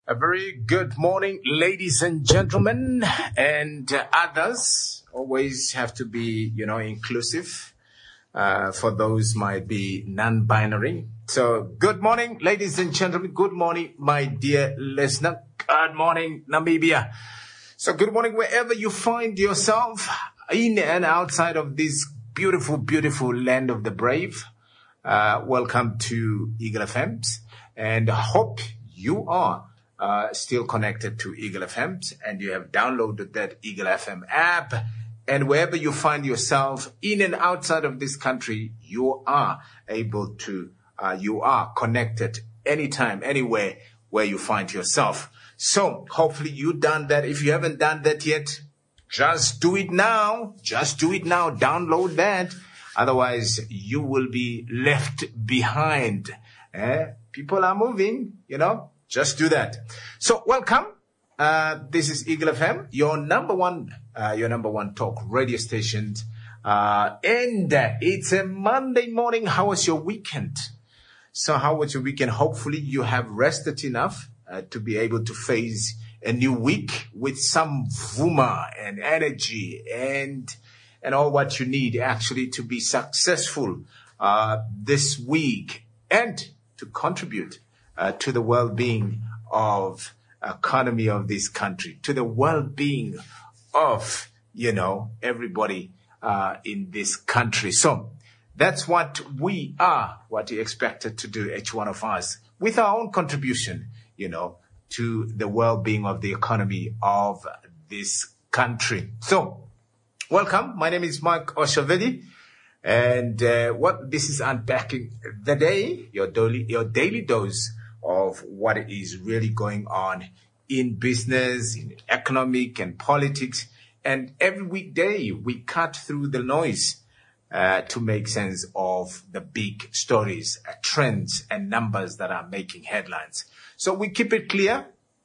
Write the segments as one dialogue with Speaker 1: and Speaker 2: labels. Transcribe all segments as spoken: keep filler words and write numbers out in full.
Speaker 1: A very good morning, ladies and gentlemen, and uh, others. Always have to be, you know, inclusive. Uh, for those might be non-binary. So, good morning, ladies and gentlemen. Good morning, my dear listener. Good morning, Namibia. So, good morning wherever you find yourself, in and outside of this beautiful, beautiful land of the brave. Uh, welcome to Eagle F M's, and I hope you are uh, still connected to Eagle F M's, and you have downloaded that Eagle F M app. And wherever you find yourself, in and outside of this country, you are able to, uh, you are connected anytime, anywhere where you find yourself. So hopefully you've done that. If you haven't done that yet, just do it now. Just do it now. Download that. Otherwise, you will be left behind. Eh? People are moving, you know. Just do that. So welcome. Uh, this is Eagle F M, your number one, uh, your number one talk radio station. Uh, and uh, it's a Monday morning. How was your weekend? So how was your weekend? Hopefully you have rested enough uh, to be able to face a new week with some vuma and energy and and all what you need actually to be successful uh, this week and to contribute uh, to the well-being of economy of this country, to the well-being of, you know, everybody uh, in this country. So that's what we are, what you expected to do, each one of us, with our own contribution, you know, to the well-being of the economy of this country. So welcome. My name is Mike Oshavedi, and uh, what this is unpacking the day, your daily, your daily dose of what is really going on in business, in economic and politics. And every weekday we cut through the noise uh, to make sense of the big stories, uh, trends and numbers that are making headlines. So we keep it clear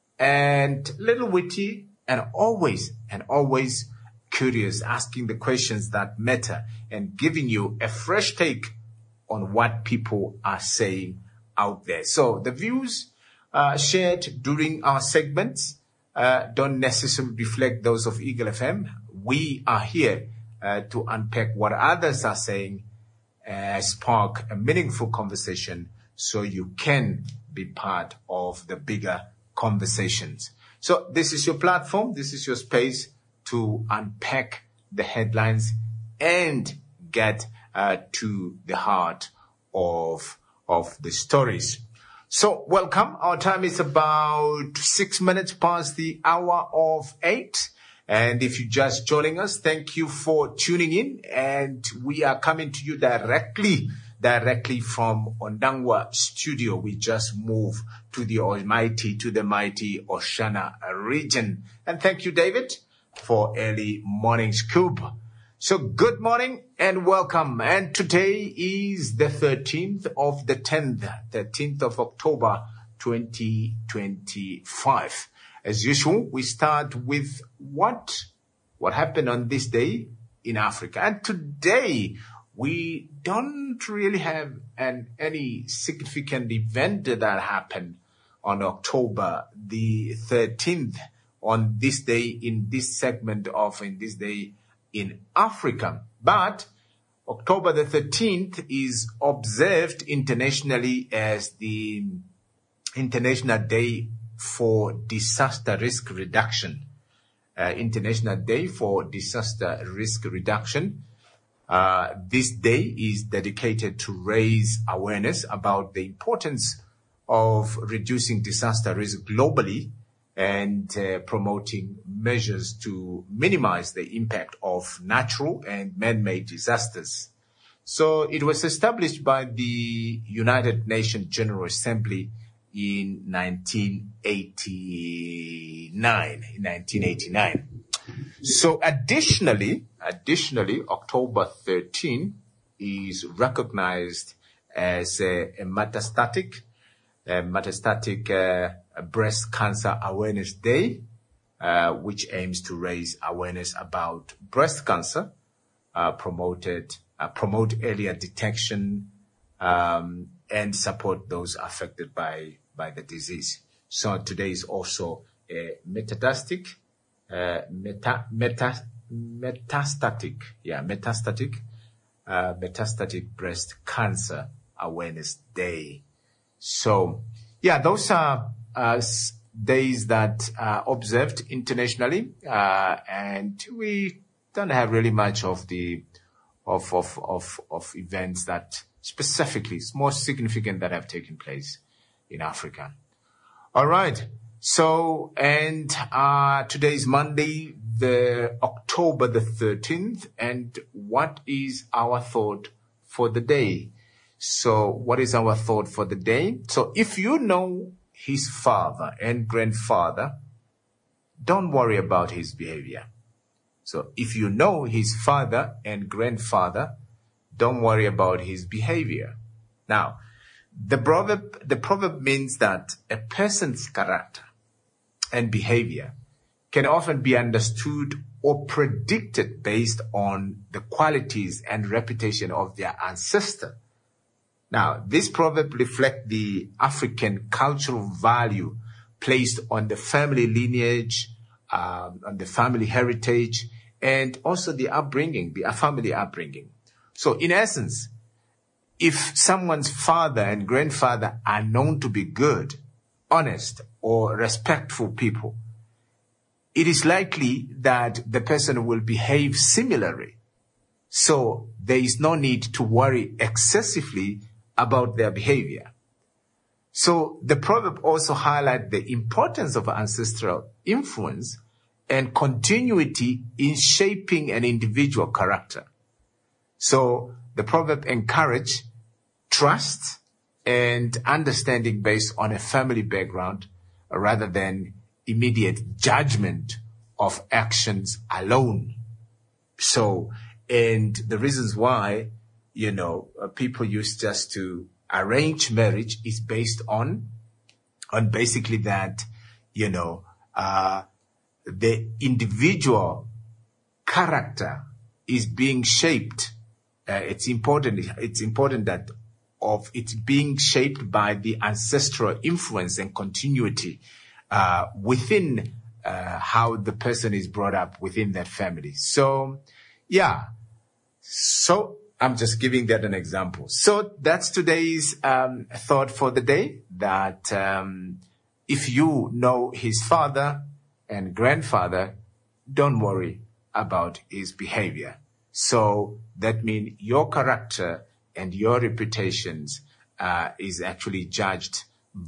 Speaker 1: and little witty and always and always curious, asking the questions that matter and giving you a fresh take on what people are saying out there. So the views uh, shared during our segments uh, don't necessarily reflect those of Eagle F M. We are here uh, to unpack what others are saying, uh, spark a meaningful conversation so you can be part of the bigger conversations. So this is your platform. This is your space to unpack the headlines and get uh, to the heart of of the stories. So welcome. Our time is about six minutes past the hour of eight. And if you're just joining us, thank you for tuning in. And we are coming to you directly, directly from Ondangwa studio. We just moved to the almighty, to the mighty Oshana region. And thank you, David, for early morning scoop. So good morning and welcome. And today is the thirteenth of the tenth, thirteenth of October, twenty twenty-five. As usual, we start with what, what happened on this day in Africa. And today we don't really have an, any significant event that happened on October the thirteenth on this day in this segment of in this day in Africa. But October the thirteenth is observed internationally as the International Day for Disaster Risk Reduction. Uh, International Day for Disaster Risk Reduction. Uh, this day is dedicated to raise awareness about the importance of reducing disaster risk globally and uh, promoting measures to minimize the impact of natural and man-made disasters. So it was established by the United Nations General Assembly in nineteen eighty-nine. In nineteen eighty-nine. So additionally, additionally, October thirteenth is recognized as a, a metastatic, a metastatic uh, Breast Cancer Awareness Day, uh, which aims to raise awareness about breast cancer, uh, promoted, uh, promote earlier detection, um, and support those affected by, by the disease. So today is also a metastatic, uh, meta, meta, metastatic, yeah, metastatic, uh, metastatic breast cancer awareness day. So, yeah, those are uh, days that are observed internationally, uh, and we don't have really much of the of of of of events that specifically is more significant that have taken place in Africa. All right. So, and uh, today is Monday, the October the thirteenth, and what is our thought for the day? So, what is our thought for the day? So, if you know his father and grandfather, don't worry about his behavior. So, if you know his father and grandfather, don't worry about his behavior. Now, the proverb, the proverb means that a person's character and behavior can often be understood or predicted based on the qualities and reputation of their ancestor. Now, this proverb reflects the African cultural value placed on the family lineage, um, on the family heritage, and also the upbringing, the family upbringing. So, in essence, if someone's father and grandfather are known to be good, honest, or respectful people, it is likely that the person will behave similarly. So there is no need to worry excessively about their behavior. So the proverb also highlights the importance of ancestral influence and continuity in shaping an individual character. So the proverb encourages trust and understanding based on a family background rather than immediate judgment of actions alone. So, and the reasons why, you know, uh, people used just to arrange marriage is based on, on basically that, you know, uh, the individual character is being shaped. Uh, it's important, it's important that of it being shaped by the ancestral influence and continuity uh, within uh, how the person is brought up within that family. So, yeah. So I'm just giving that an example. So that's today's um, thought for the day, that um, if you know his father and grandfather, don't worry about his behavior. So that means your character and your reputations uh, is actually judged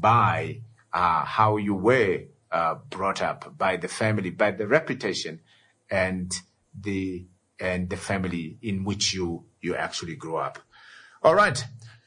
Speaker 1: by uh, how you were uh, brought up, by the family, by the reputation and the and the family in which you you actually grew up. All right.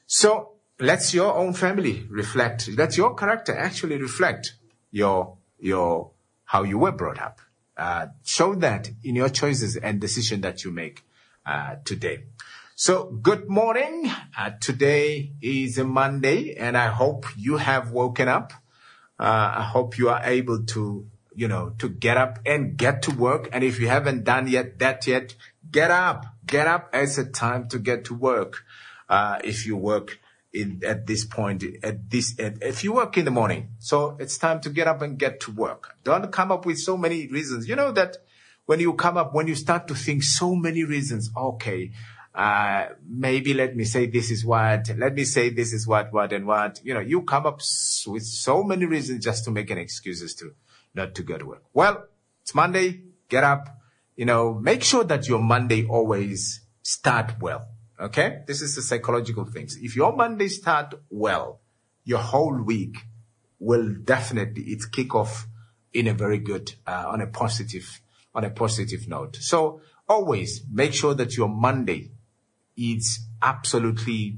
Speaker 1: So let's your own family reflect. Let your character actually reflect your your how you were brought up. Uh, show that in your choices and decision that you make uh, today. So good morning. Uh, today is a Monday, and I hope you have woken up. Uh, I hope you are able to, you know, to get up and get to work. And if you haven't done yet that yet, get up. Get up. It's a time to get to work. Uh, if you work in at this point, at this, at, if you work in the morning, so it's time to get up and get to work. Don't come up with so many reasons. You know that when you come up, when you start to think so many reasons, okay. Uh, maybe let me say this is what, let me say this is what, what and what, you know, you come up with so many reasons just to make an excuses to not to go to work. Well, it's Monday, get up, you know, make sure that your Monday always start well. Okay. This is the psychological things. If your Monday start well, your whole week will definitely, it's kick off in a very good, uh, on a positive, on a positive note. So always make sure that your Monday is absolutely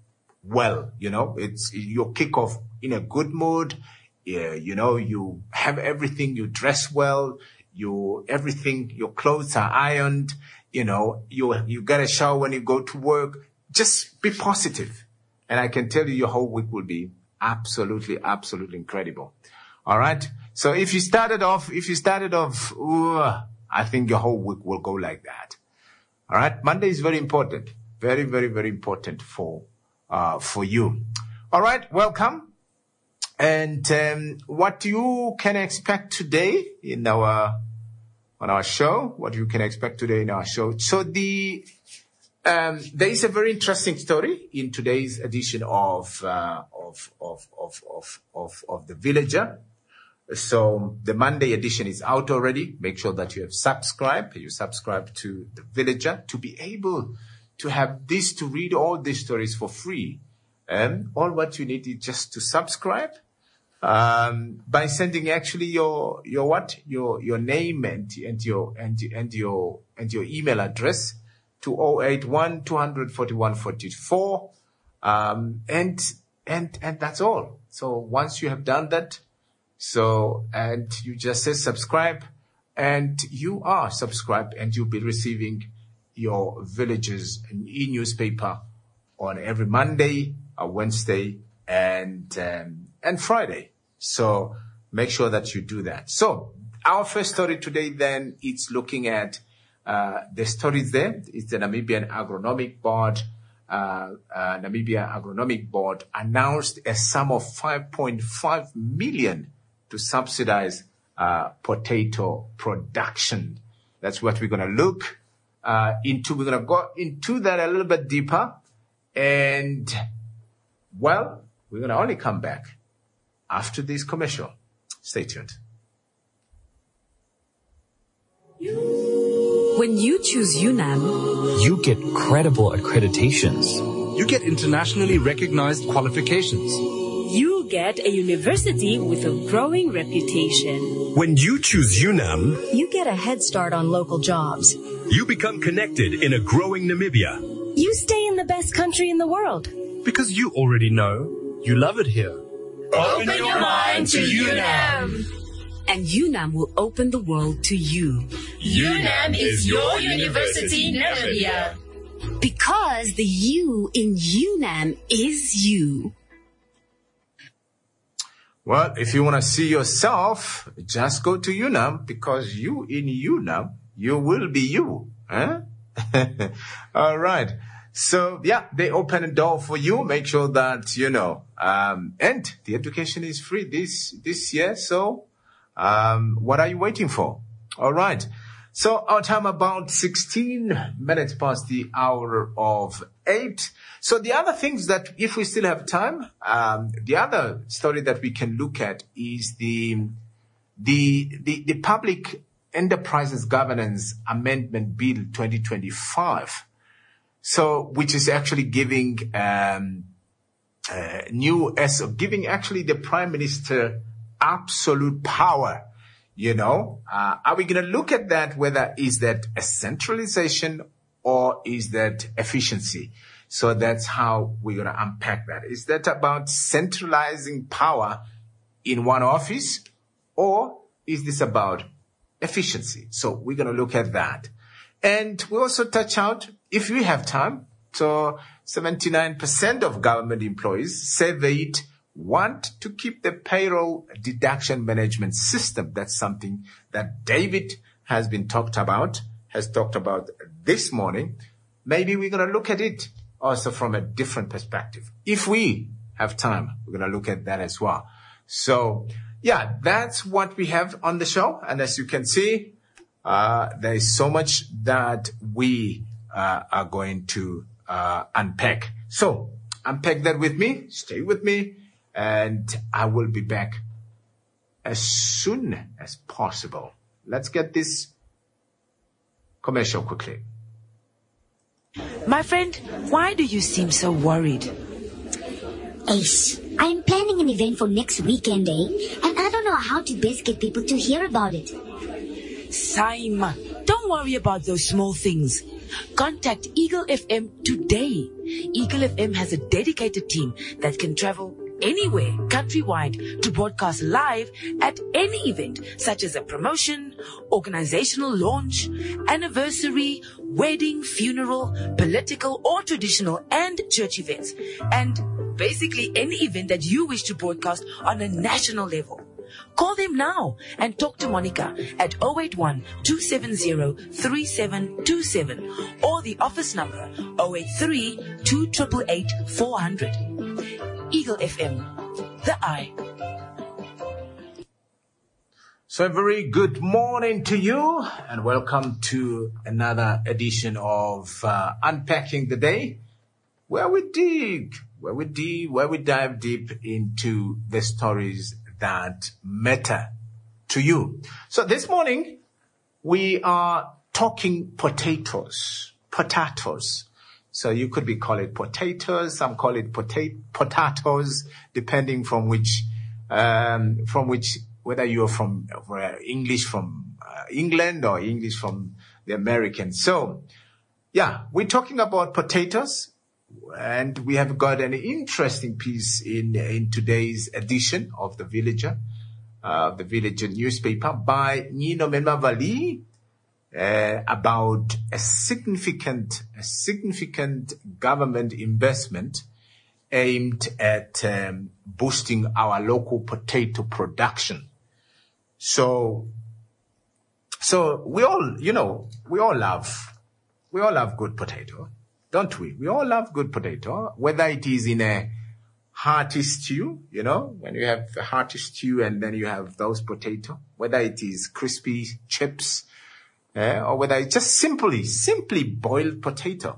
Speaker 1: well, you know, it's your kickoff in a good mood. Yeah, you know, you have everything, you dress well, you, everything, your clothes are ironed, you know, you, you get a shower when you go to work. Just be positive. And I can tell you your whole week will be absolutely, absolutely incredible. All right. So if you started off, if you started off, ooh, I think your whole week will go like that. All right. Monday is very important. Very, very, very important for, uh, for you. All right. Welcome. And um, what you can expect today in our on our show, what you can expect today in our show. So the um, there is a very interesting story in today's edition of uh, of, of of of of of The Villager. So the Monday edition is out already. Make sure that you have subscribed. You subscribe to The Villager to be able to have this, to read all these stories for free. And all what you need is just to subscribe um, by sending actually your your what your your name and and your and and your and your email address to oh eight one, two four one, four four um, and and and that's all. So once you have done that. So, and you just say subscribe, and you are subscribed, and you'll be receiving your Villager's e-newspaper on every Monday, a Wednesday, and um, and Friday. So make sure that you do that. So our first story today, then, it's looking at uh, the stories there. It's the Namibian Agronomic Board. Uh, uh, Namibia Agronomic Board announced a sum of five point five million to subsidize uh, potato production. That's what we're going to look uh, into. We're going to go into that a little bit deeper. And, well, we're going to only come back after this commercial. Stay tuned.
Speaker 2: When you choose UNAM,
Speaker 3: you get credible accreditations.
Speaker 4: You get internationally recognized qualifications.
Speaker 2: You get a university with a growing reputation.
Speaker 5: When you choose UNAM,
Speaker 6: you get a head start on local jobs.
Speaker 5: You become connected in a growing Namibia.
Speaker 6: You stay in the best country in the world.
Speaker 4: Because you already know you love it here.
Speaker 7: Open your mind to UNAM.
Speaker 2: And UNAM will open the world to you.
Speaker 7: UNAM is your university, Namibia.
Speaker 2: Because the U in UNAM is you.
Speaker 1: Well, if you want to see yourself, just go to UNAM, because you in UNAM, you will be you. Huh? All right. So, yeah, they open a door for you. Make sure that, you know, um, and the education is free this, this year. So, um, what are you waiting for? All right. So our time about sixteen minutes past the hour of eight. So the other things that, if we still have time, um, the other story that we can look at is the, the, the, the Public Enterprises Governance Amendment Bill twenty twenty-five. So, which is actually giving, um, uh, new, as giving actually the Prime Minister absolute power. You know, uh, are we going to look at that, whether is that a centralization or is that efficiency? So that's how we're going to unpack that. Is that about centralizing power in one office, or is this about efficiency? So we're going to look at that. And we also touch out, if we have time, so seventy-nine percent of government employees surveyed want to keep the payroll deduction management system. That's something that David has been talked about, has talked about this morning. Maybe we're going to look at it also from a different perspective. If we have time, we're going to look at that as well. So, yeah, that's what we have on the show. And as you can see, uh, there is so much that we uh, are going to uh, unpack. So, unpack that with me. Stay with me. And I will be back as soon as possible. Let's get this commercial quickly.
Speaker 8: My friend, why do you seem so worried?
Speaker 9: Ace, I'm planning an event for next weekend, eh? And I don't know how to best get people to hear about it.
Speaker 8: Saima, don't worry about those small things. Contact Eagle F M today. Eagle F M has a dedicated team that can travel anywhere countrywide to broadcast live at any event, such as a promotion, organizational launch, anniversary, wedding, funeral, political or traditional and church events, and basically any event that you wish to broadcast on a national level. Call them now and talk to Monica at oh eight one, two seven zero, three seven two seven or the office number oh eight three, two eight eight, four hundred. Eagle F M, the eye
Speaker 1: So a very good morning to you and welcome to another edition of uh, Unpacking the Day, where we dig, where we dig, where we dive deep into the stories that matter to you. So this morning we are talking potatoes, potatoes. So you could be call it potatoes, some call it pota- potatoes, depending from which, um, from which. Whether you're from uh, English from uh, England or English from the Americans. So, yeah, we're talking about potatoes, and we have got an interesting piece in in today's edition of The Villager, uh, the Villager newspaper by Nino Menmavali, uh, about a significant, a significant government investment aimed at um, boosting our local potato production. So, so we all, you know, we all love, we all love good potato, don't we? We all love good potato, whether it is in a hearty stew, you know, when you have a hearty stew and then you have those potato, whether it is crispy chips, eh, or whether it's just simply, simply boiled potato.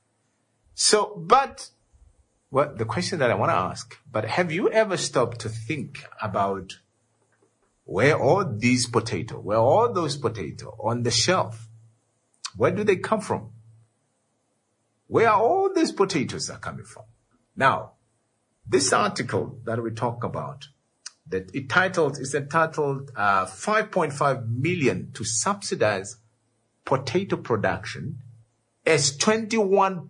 Speaker 1: So, but, well, the question that I want to ask, but have you ever stopped to think about where all these potatoes, where all those potatoes on the shelf, where do they come from? Where are all these potatoes are coming from? Now, this article that we talk about, that it titled, is entitled uh, five point five million to subsidize potato production as twenty-one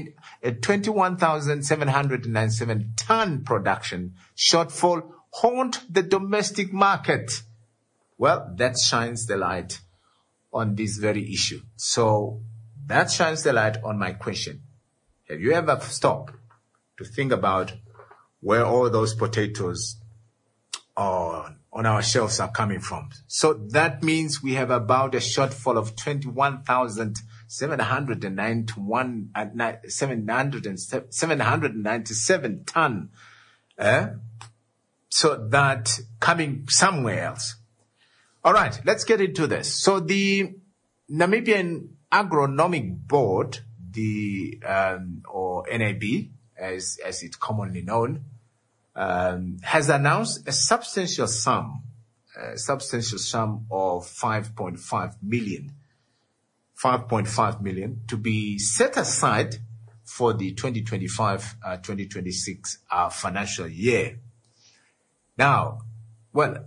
Speaker 1: thousand seven hundred ninety-seven ton production shortfall haunt the domestic market. Well, that shines the light on this very issue. So that shines the light on my question. Have you ever stopped to think about where all those potatoes on, on our shelves are coming from? So that means we have about a shortfall of twenty-one thousand seven hundred ninety-one, uh, seven hundred ninety-seven ton. Eh? So that coming somewhere else. All right, let's get into this. So the Namibian Agronomic Board, the um, or N A B, as as it's commonly known, um, has announced a substantial sum, a substantial sum of five point five million, five point five million to be set aside for the twenty twenty-five uh, twenty twenty-six uh, financial year. Now, well,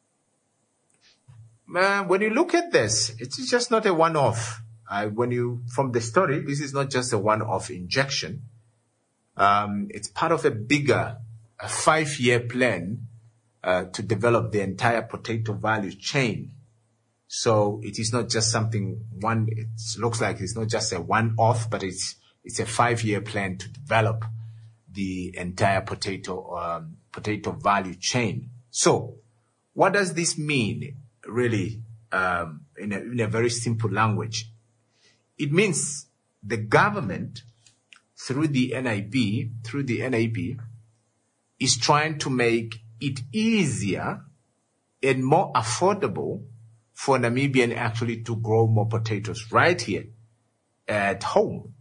Speaker 1: uh, when you look at this, it's just not a one-off. Uh, when you, from the story, this is not just a one-off injection. Um, it's part of a bigger a five-year plan uh, to develop the entire potato value chain. So it is not just something one. It looks like it's not just a one-off, but it's it's a five-year plan to develop the entire potato um, potato value chain. So, what does this mean, really, um, in, a, in a very simple language? It means the government, through the N A B, through the N A B, is trying to make it easier and more affordable for Namibian actually to grow more potatoes right here at home.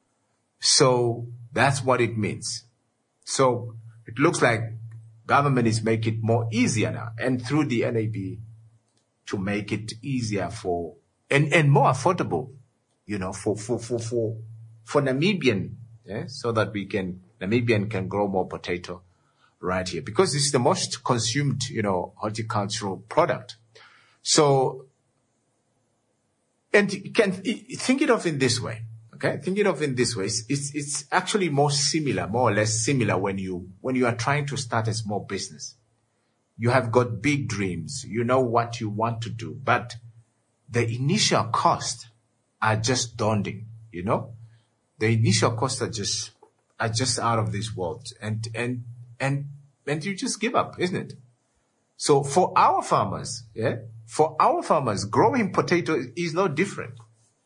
Speaker 1: So that's what it means. So it looks like government is making it more easier now, and through the N A B to make it easier for and, and more affordable, you know, for for for for for Namibian, yeah, so that we can Namibian can grow more potato right here, because this is the most consumed, you know, horticultural product. So, and you can think it of in this way. Okay, think it of in this way. It's, it's, it's actually more similar, more or less similar when you, when you are trying to start a small business. You have got big dreams. You know what you want to do, but the initial costs are just daunting, you know? The initial costs are just, are just out of this world. And, and, and, and you just give up, isn't it? So for our farmers, yeah, for our farmers, growing potato is no different.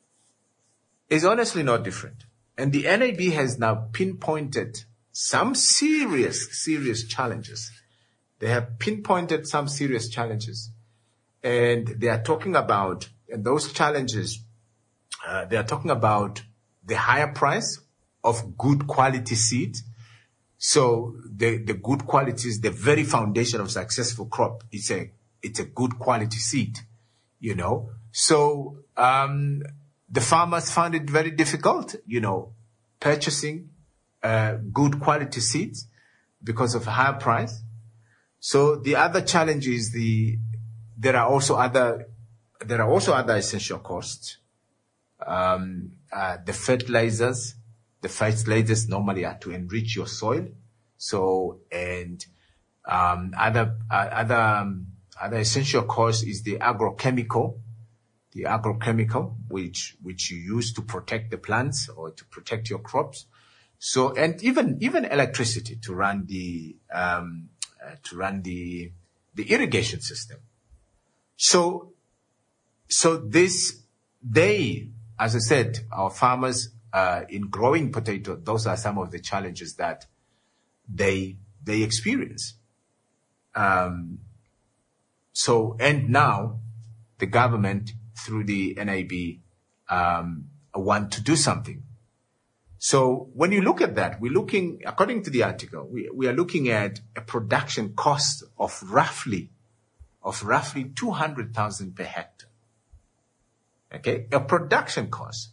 Speaker 1: It's honestly not different. And the N A B has now pinpointed some serious, serious challenges. They have pinpointed some serious challenges. And they are talking about, and those challenges, uh, they are talking about the higher price of good quality seed. So the, the good quality is the very foundation of successful crop. It's a, it's a good quality seed, you know. So, um, the farmers found it very difficult, you know, purchasing, uh, good quality seeds because of a higher price. So the other challenge is the, there are also other, there are also other essential costs. Um, uh, the fertilizers, the fertilizers normally are to enrich your soil. So, and, um, other, uh, other, um, other essential cost is the agrochemical, the agrochemical, which, which you use to protect the plants or to protect your crops. So, and even, even electricity to run the, um, uh, to run the, the irrigation system. So, so this, they, as I said, our farmers, uh, in growing potato, those are some of the challenges that they, they experience. Um, so, and now the government through the N A B, um, want to do something. So when you look at that, we're looking, according to the article, we, we are looking at a production cost of roughly, of roughly two hundred thousand per hectare. Okay. A production cost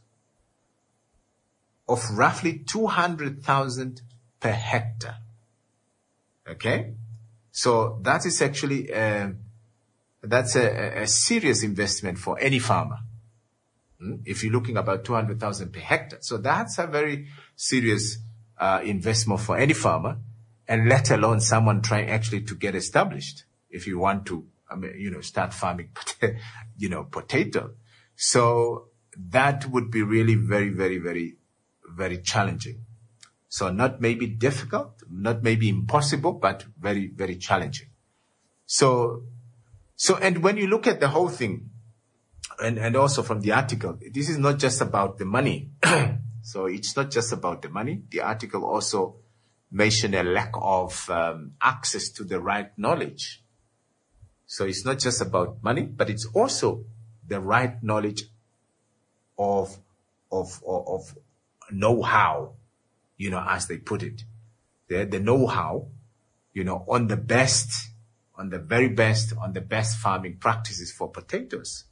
Speaker 1: of roughly two hundred thousand per hectare. Okay. So that is actually, uh, that's a, a serious investment for any farmer. If you're looking about two hundred thousand per hectare. So that's a very serious, uh, investment for any farmer, and let alone someone trying actually to get established. If you want to, I mean, you know, start farming, you know, potato. So that would be really very, very, very, very challenging. So not maybe difficult, not maybe impossible, but very, very challenging. So, so, and when you look at the whole thing, and, and also from the article, this is not just about the money. So it's not just about the money. The article also mentioned a lack of um, access to the right knowledge. So it's not just about money, but it's also the right knowledge of, of, of, of know-how, you know, as they put it. The, the know-how, you know, on the best, on the very best, on the best farming practices for potatoes.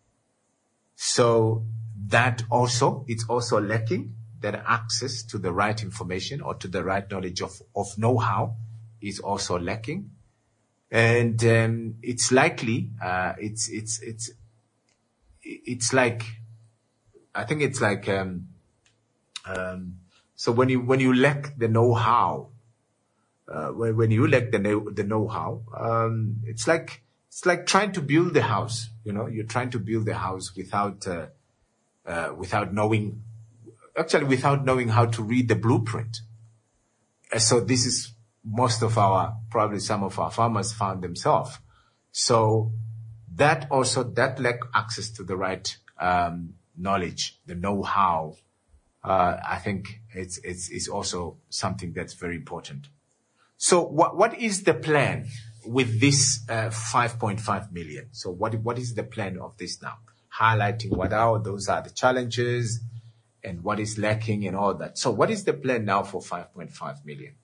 Speaker 1: So that also, it's also lacking, that access to the right information or to the right knowledge of, of know-how is also lacking. And, um, it's likely, uh, it's, it's, it's, it's like, I think it's like, um, um, so when you, when you lack the know-how, uh, when, when you lack the know, the know-how, um, it's like, it's like trying to build the house. You know, you're trying to build the house without, uh, uh, without knowing, actually without knowing how to read the blueprint. Uh, so this is most of our, probably some of our farmers found themselves. So that also, that lack access to the right, um, knowledge, the know-how, uh, I think it's, it's, it's also something that's very important. So what, what is the plan with this, uh, five point five million? So what, what is the plan of this now? Highlighting what are, those are the challenges and what is lacking and all that. So what is the plan now for five point five million?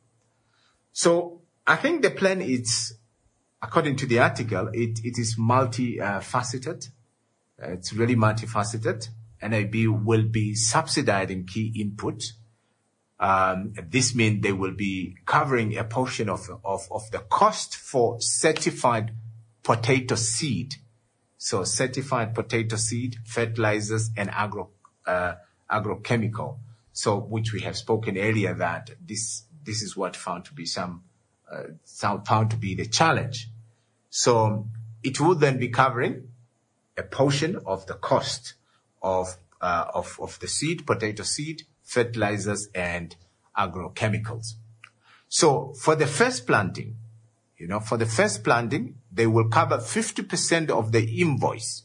Speaker 1: So I think the plan is, according to the article, it, it is multi-faceted. Uh, it's really multifaceted. N A B will be subsidizing key input. Um, this means they will be covering a portion of, of, of the cost for certified potato seed. So certified potato seed, fertilizers, and agro, uh, agrochemical. So, which we have spoken earlier that this, this is what found to be some, uh, found to be the challenge. So it will then be covering a portion of the cost of, uh, of, of the seed, potato seed, fertilizers, and agrochemicals. So for the first planting, you know, for the first planting, they will cover fifty percent of the invoice.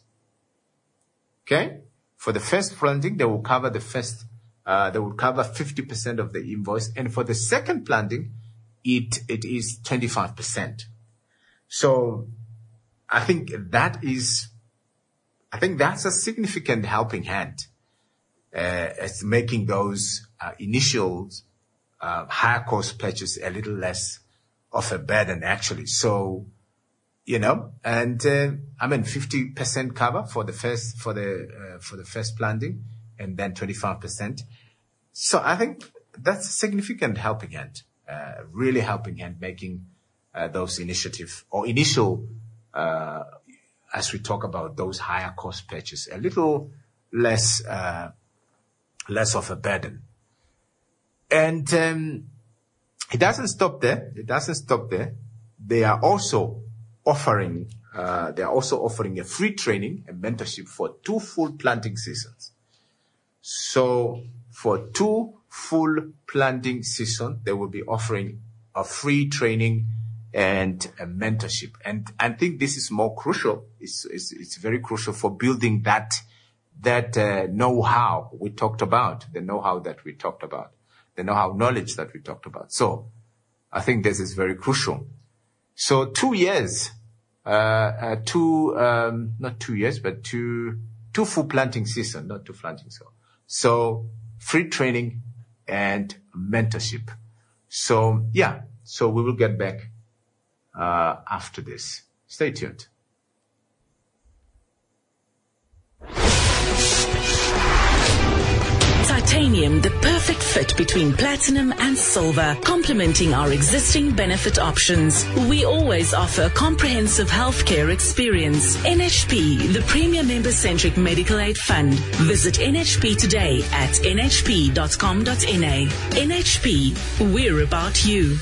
Speaker 1: Okay? For the first planting, they will cover the first, uh, they will cover fifty percent of the invoice. And for the second planting, it, it is twenty-five percent. So, I think that is, I think that's a significant helping hand, uh, as making those uh, initial uh, higher cost pledges a little less of a burden, actually. So, you know, and uh, I mean, fifty percent cover for the first for the uh, for the first planting, and then twenty-five percent. So I think that's a significant helping hand, uh, really helping hand, making uh, those initiative or initial, uh, as we talk about those higher cost pledges, a little less uh, less of a burden. And um, it doesn't stop there. It doesn't stop there. They are also offering, uh, they are also offering a free training and mentorship for two full planting seasons. So for two full planting seasons, they will be offering a free training and a mentorship. And I think this is more crucial. It's, it's, it's very crucial for building that, that, uh, know-how we talked about, the know-how that we talked about, the know-how knowledge that we talked about. So I think this is very crucial. So two years, uh, uh two, um, not two years, but two, two full planting season, not two planting season. So free training and mentorship. So yeah, so we will get back, uh, after this. Stay tuned.
Speaker 8: Titanium, the perfect fit between platinum and silver, complementing our existing benefit options. We always offer comprehensive healthcare experience. N H P, the premier member-centric medical aid fund. Visit N H P today at n h p dot com dot n a. N H P, we're about you.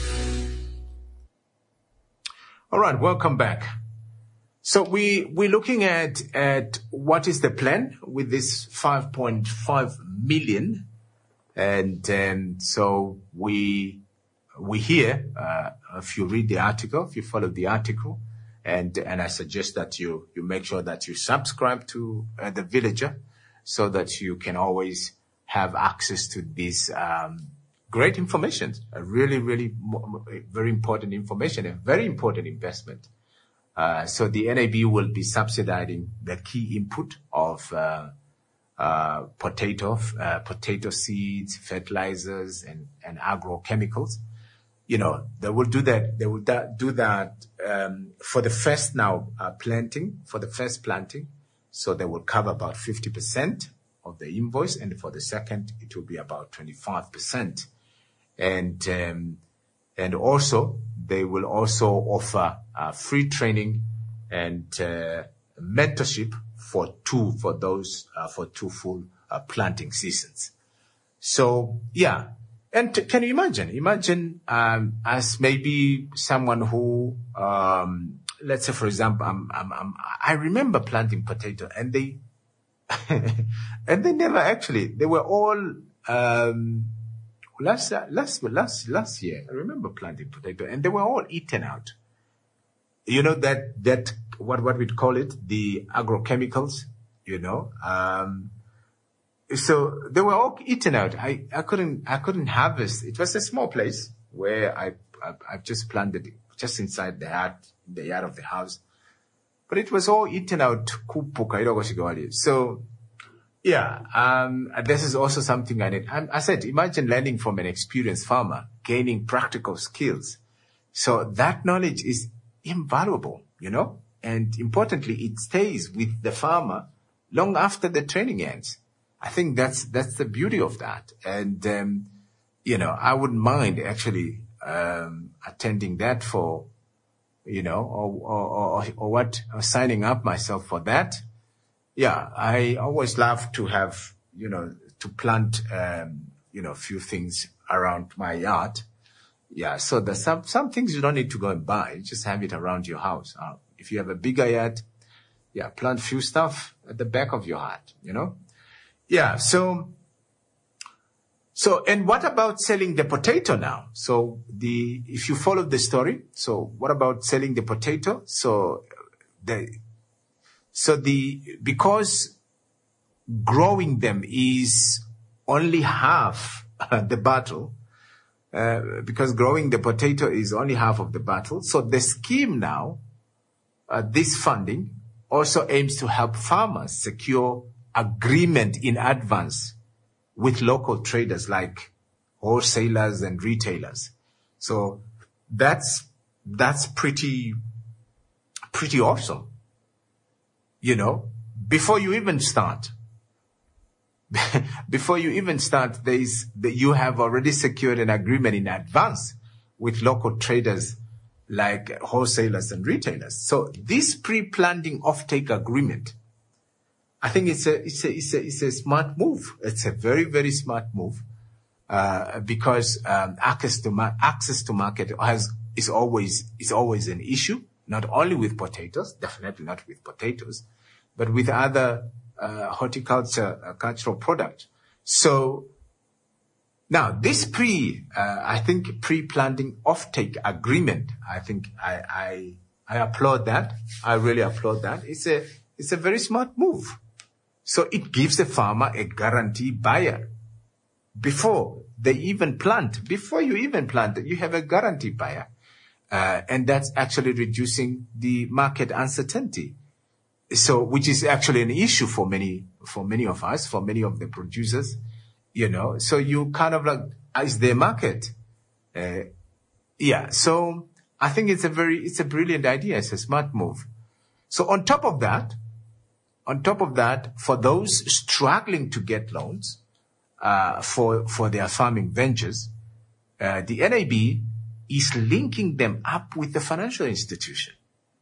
Speaker 1: All right, welcome back. So we, we're looking at, at what is the plan with this five point five million. And, um, so we, we hear, uh, if you read the article, if you follow the article, and, and I suggest that you, you make sure that you subscribe to uh, the Villager so that you can always have access to this, um, great information, a really, really very important information, a very important investment. Uh, so the N A B will be subsidizing the key input of, uh, uh, potato, uh, potato seeds, fertilizers, and, and agrochemicals. You know, they will do that, they will da- do that, um, for the first now, uh, planting, for the first planting. So they will cover about fifty percent of the invoice. And for the second, it will be about twenty-five percent. And, um, and also, they will also offer uh, free training and uh, mentorship for two, for those, uh, for two full uh, planting seasons. So, yeah. And t- can you imagine? Imagine, um, as maybe someone who, um, let's say, for example, I'm, I'm, I'm, I remember planting potato and they, and they never actually, they were all, um, Last, last, last, last year, I remember planting potato and they were all eaten out. You know, that, that, what, what we'd call it, the agrochemicals, you know, um, so they were all eaten out. I, I couldn't, I couldn't harvest. It was a small place where I, I, I've just planted it just inside the yard, the yard of the house, but it was all eaten out. So, yeah, um, this is also something I need. I, I said, imagine learning from an experienced farmer, gaining practical skills. So that knowledge is invaluable, you know, and importantly, it stays with the farmer long after the training ends. I think that's, that's the beauty of that. And, um, you know, I wouldn't mind actually, um, attending that for, you know, or, or, or, or what, or signing up myself for that. Yeah, I always love to have, you know, to plant, um, you know, a few things around my yard. Yeah, so there's some, some things you don't need to go and buy. You just have it around your house. Uh, if you have a bigger yard, yeah, plant few stuff at the back of your yard, you know? Yeah, so, so, and what about selling the potato now? So the, if you follow the story, so what about selling the potato? So the, So the, because growing them is only half uh, the battle, uh, because growing the potato is only half of the battle. So the scheme now uh, this funding also aims to help farmers secure agreement in advance with local traders like wholesalers and retailers. So that's, that's pretty, pretty awesome. You know, before you even start, before you even start, there is that you have already secured an agreement in advance with local traders like wholesalers and retailers. So this pre-planting offtake agreement, I think it's a, it's a, it's a, it's a smart move. It's a very, very smart move, uh, because, um, access to ma- access to market has, is always, is always an issue, not only with potatoes, definitely not with potatoes, but with other, uh, horticulture, uh, cultural product. So now this pre, uh, I think pre-planting offtake agreement, I think I, I, I applaud that. I really applaud that. It's a, it's a very smart move. So it gives the farmer a guarantee buyer before they even plant. Before you even plant, you have a guarantee buyer. Uh, and that's actually reducing the market uncertainty. So, which is actually an issue for many, for many of us, for many of the producers, you know. So you kind of like, is there market? Uh, yeah. So I think it's a very, it's a brilliant idea. It's a smart move. So on top of that, on top of that, for those struggling to get loans, uh, for, for their farming ventures, uh, the N A B is linking them up with the financial institution.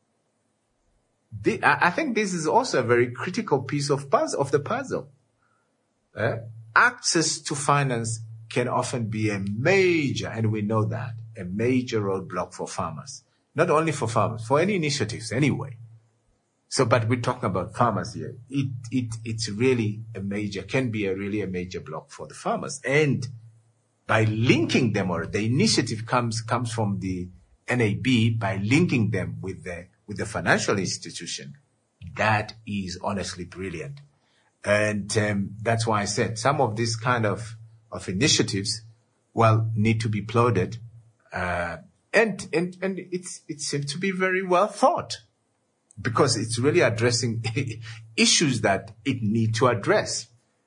Speaker 1: The, I think this is also a very critical piece of puzzle, of the puzzle. Uh, access to finance can often be a major, and we know that, a major roadblock for farmers. Not only for farmers, for any initiatives anyway. So, but we're talking about farmers here. It, it, it's really a major, can be a really a major block for the farmers. And by linking them, or the initiative comes, comes from the N A B, by linking them with the, with the financial institution, that is honestly brilliant. And, um, that's why I said some of these kind of, of initiatives, well, need to be applauded. Uh, and, and, and it's, it seems to be very well thought, because it's really addressing issues that it need to address.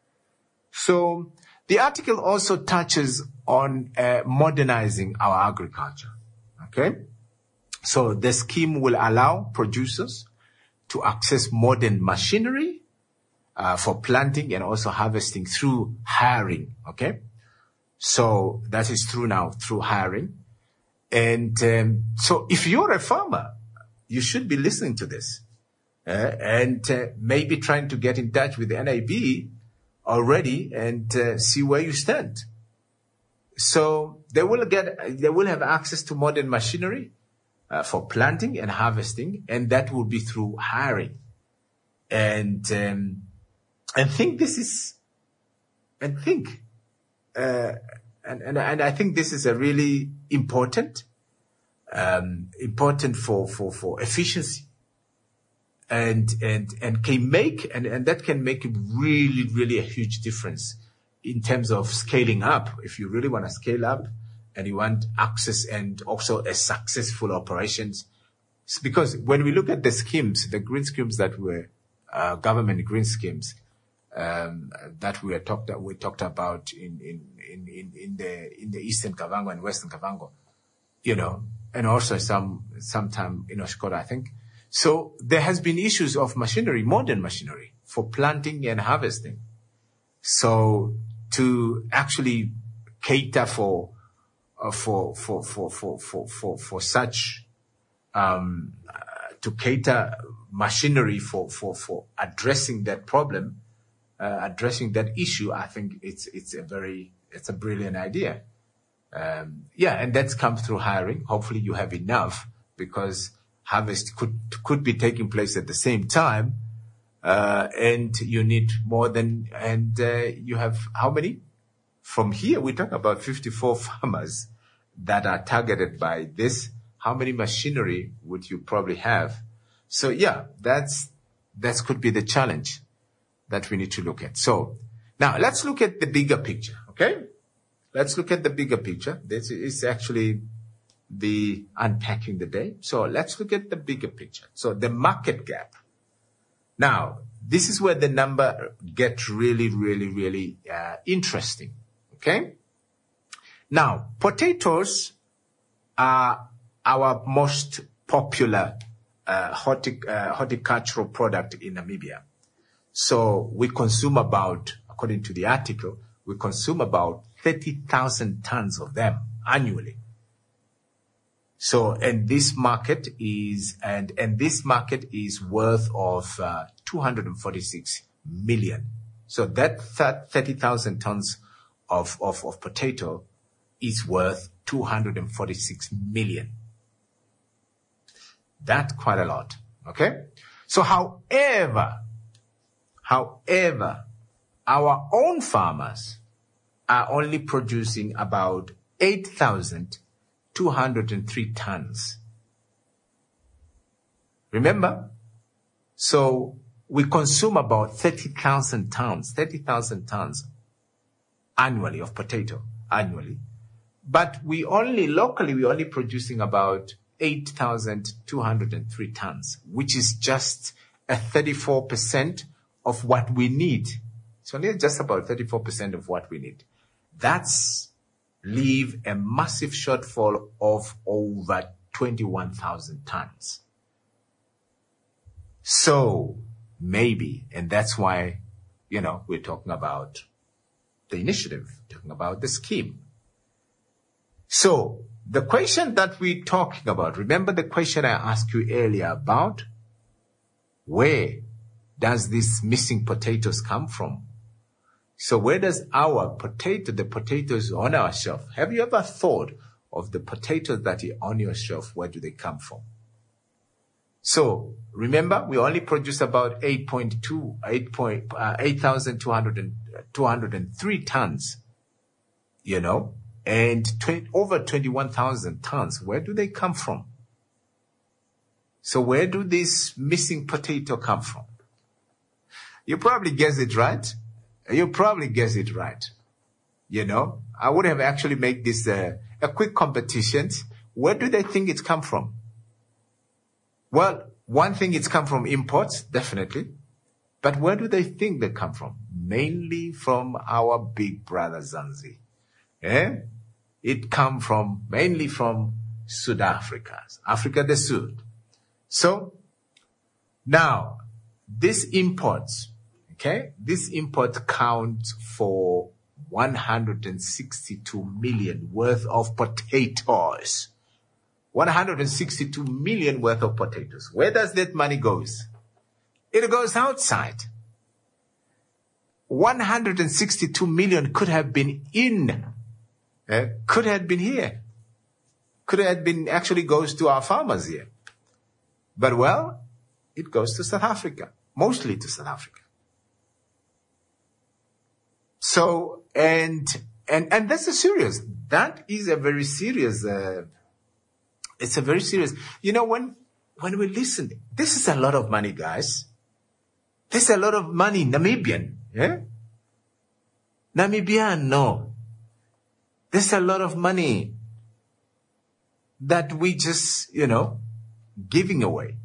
Speaker 1: So the article also touches on uh, modernizing our agriculture. Okay. So the scheme will allow producers to access modern machinery uh, for planting and also harvesting through hiring. Okay. So that is true now, through hiring. And um, so if you're a farmer, you should be listening to this, uh, and uh, maybe trying to get in touch with the N A B already and uh, see where you stand. So they will get, they will have access to modern machinery uh, for planting and harvesting, and that will be through hiring. And um, and think this is, and think, uh, and and and I think this is a really important. Um, important for, for, for efficiency, and, and, and can make, and, and that can make really, really a huge difference in terms of scaling up. If you really want to scale up and you want access and also a successful operations, it's because when we look at the schemes, the green schemes that were, uh, government green schemes, um, that we were talked, we talked about in, in, in, in, in the, in the Eastern Kavango and Western Kavango, you know, and also some, sometime in Oshkoda, I think. So there has been issues of machinery, modern machinery for planting and harvesting. So to actually cater for, uh, for, for, for, for, for, for, for such, um, uh, to cater machinery for, for, for addressing that problem, uh, addressing that issue, I think it's, it's a very, it's a brilliant idea. Um, yeah, and that's come through hiring. Hopefully you have enough, because harvest could, could be taking place at the same time. Uh, and you need more than, and, uh, you have how many? From here, we talk about fifty-four farmers that are targeted by this. How many machinery would you probably have? So yeah, that's, that could be the challenge that we need to look at. So now let's look at the bigger picture. Okay. Let's look at the bigger picture. This is actually the unpacking the day. So let's look at the bigger picture. So the market gap. Now, this is where the number gets really, really, really uh, interesting. Okay? Now, potatoes are our most popular uh, hortic- uh, horticultural product in Namibia. So we consume about, according to the article, we consume about thirty thousand tons of them annually. So, and this market is, and, and this market is worth of uh, two hundred forty-six million. So that thirty thousand tons of, of, of potato is worth two hundred forty-six million. That's quite a lot. Okay. So however, however, our own farmers are only producing about eight thousand two hundred three tons. Remember? So we consume about thirty thousand tons, thirty thousand tons annually of potato annually. But we only, locally, we're only producing about eight thousand two hundred three tons, which is just a thirty-four percent of what we need. It's only just about thirty-four percent of what we need. That's leave a massive shortfall of over twenty-one thousand tons. So maybe, and that's why, you know, we're talking about the initiative, talking about the scheme. So the question that we're talking about, remember the question I asked you earlier about where does this missing potatoes come from? So where does our potato, the potatoes on our shelf, have you ever thought of the potatoes that are on your shelf? Where do they come from? So remember, we only produce about eight point two, eight point, uh, eight thousand two hundred, two hundred three tons, you know, and twenty, over twenty-one thousand tons. Where do they come from? So where do this missing potato come from? You probably guess it right. You probably guess it right. You know, I would have actually made this uh, a quick competition. Where do they think it's come from? Well, one thing it's come from imports, definitely. But where do they think they come from? Mainly from our big brother Zanzi. Eh? It come from, mainly from South Africa, Africa the Sud. So, now, this imports, okay, this import counts for one hundred sixty-two million worth of potatoes. one hundred sixty-two million worth of potatoes. Where does that money goes? It goes outside. one hundred sixty-two million could have been in, uh, could have been here. Could have been, actually goes to our farmers here. But well, it goes to South Africa, mostly to South Africa. So, and, and, and that's a serious, that is a very serious, uh, it's a very serious, you know, when, when we listen, this is a lot of money, guys. This is a lot of money, Namibian, yeah? Namibian, no. This is a lot of money that we just, you know, giving away.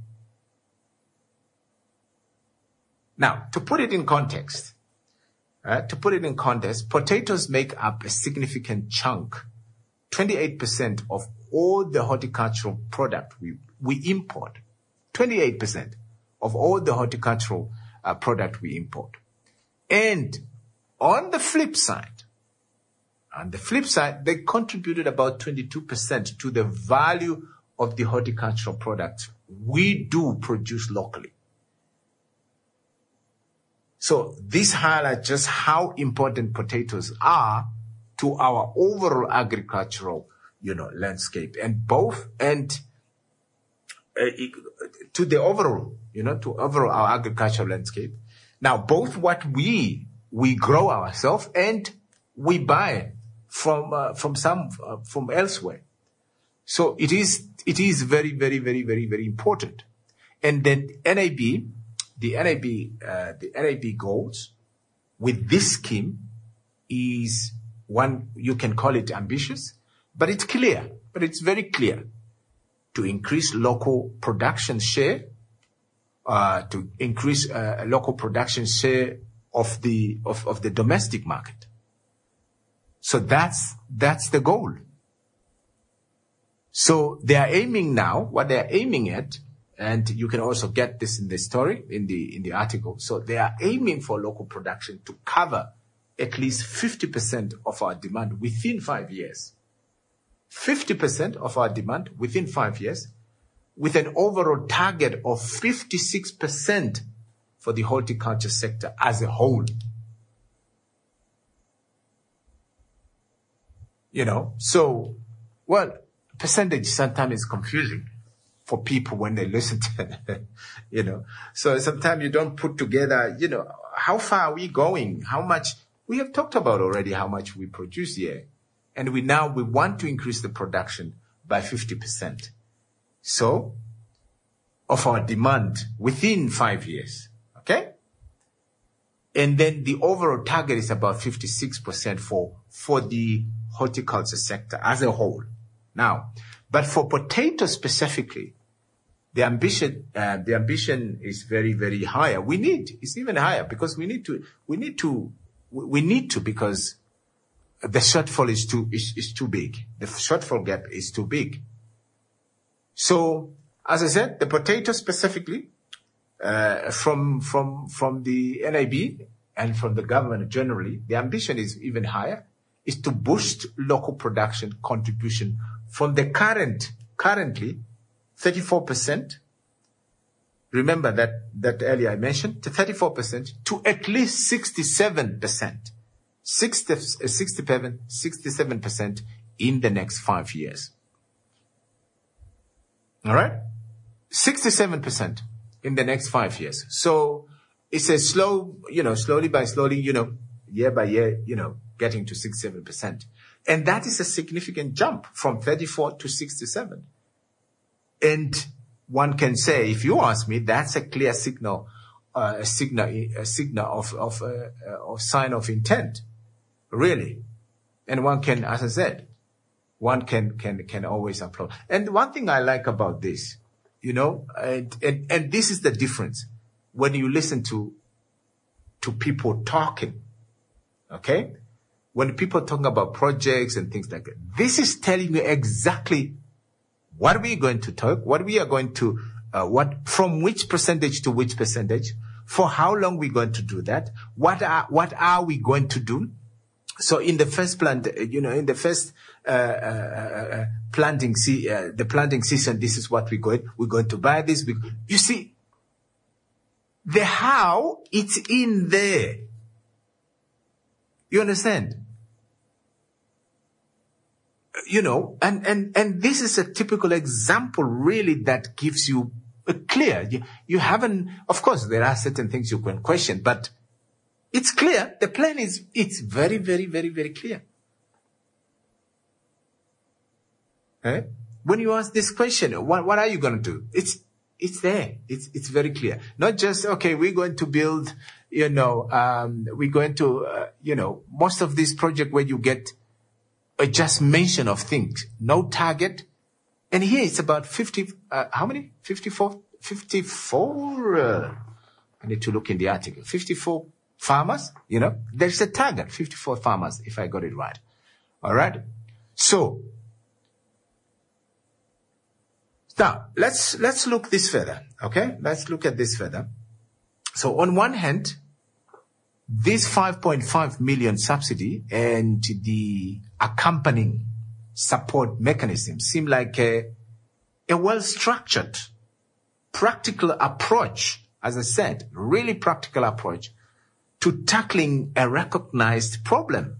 Speaker 1: Now, to put it in context, uh, to put it in context, potatoes make up a significant chunk, twenty-eight percent of all the horticultural product we, we import. twenty-eight percent of all the horticultural uh, product we import. And on the flip side, on the flip side, they contributed about twenty-two percent to the value of the horticultural products we do produce locally. So this highlights just how important potatoes are to our overall agricultural, you know, landscape, and both, and uh, to the overall, you know, to overall our agricultural landscape. Now, both what we, we grow ourselves and we buy from, uh, from some, uh, from elsewhere. So it is, it is very, very, very, very, very important. And then N A B, the N A B, uh, the N A B goals with this scheme is one, you can call it ambitious, but it's clear. but it's very clear. To increase local production share, uh, to increase uh, local production share of the of, of the domestic market. So that's that's the goal. So they are aiming now, what they are aiming at, and you can also get this in the story, in the in the article. So they are aiming for local production to cover at least fifty percent of our demand within five years. fifty percent of our demand within five years, with an overall target of fifty-six percent for the horticulture sector as a whole. You know, so, well, percentage sometimes is confusing for people when they listen to it, you know. So sometimes you don't put together, you know, how far are we going? How much? We have talked about already how much we produce here. And we now, we want to increase the production by fifty percent. So, of our demand within five years. Okay? And then the overall target is about fifty-six percent for, for the horticulture sector as a whole. Now, but for potato specifically, the ambition, uh, the ambition is very, very higher. We need, it's even higher because we need to, we need to, we need to because the shortfall is too, is, is too big. The shortfall gap is too big. So, as I said, the potato specifically, uh, from, from, from the N I B and from the government generally, the ambition is even higher, is to boost local production contribution from the current, currently thirty-four percent. Remember that, that earlier I mentioned, to thirty-four percent to at least sixty-seven percent. sixty, sixty-seven, sixty-seven percent in the next five years. All right? sixty-seven percent in the next five years. So it's a slow, you know, slowly by slowly, you know, year by year, you know, getting to sixty-seven percent. And that is a significant jump from thirty-four to sixty-seven. And one can say, if you ask me, that's a clear signal, uh, a signal, a signal of, of, uh, of sign of intent. Really. And one can, as I said, one can, can, can always applaud. And one thing I like about this, you know, and, and, and this is the difference when you listen to, to people talking. Okay? When people talk about projects and things like that, this is telling you exactly what we are going to talk, what we are going to, uh, what, from which percentage to which percentage, for how long we're going to do that, what are, what are we going to do? So in the first plant, you know, in the first, uh, uh, uh planting, see, uh, the planting season, this is what we're going, we're going to buy this. We, you see, the how, it's in there. You understand? You know, and, and, and this is a typical example really that gives you a clear, you, you haven't, of course, there are certain things you can question, but it's clear. The plan is, it's very, very, very, very clear. Eh? When you ask this question, what, what are you going to do? It's, it's there. It's, it's very clear. Not just, okay, we're going to build, you know, um, we're going to, uh, you know, most of this project where you get a just mention of things, no target. And here it's about fifty, uh, how many? fifty-four, fifty-four, uh, I need to look in the article. fifty-four farmers, you know, there's a target, fifty-four farmers, if I got it right. All right. So, now let's, let's look this further. Okay. Let's look at this further. So on one hand, this five point five million subsidy and the accompanying support mechanism seem like a, a well-structured, practical approach, as I said, really practical approach to tackling a recognized problem.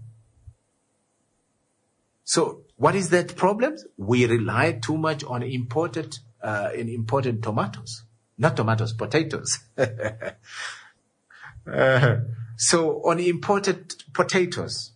Speaker 1: So what is that problem? We rely too much on imported, uh, in imported tomatoes, not tomatoes, potatoes. uh, so on imported potatoes.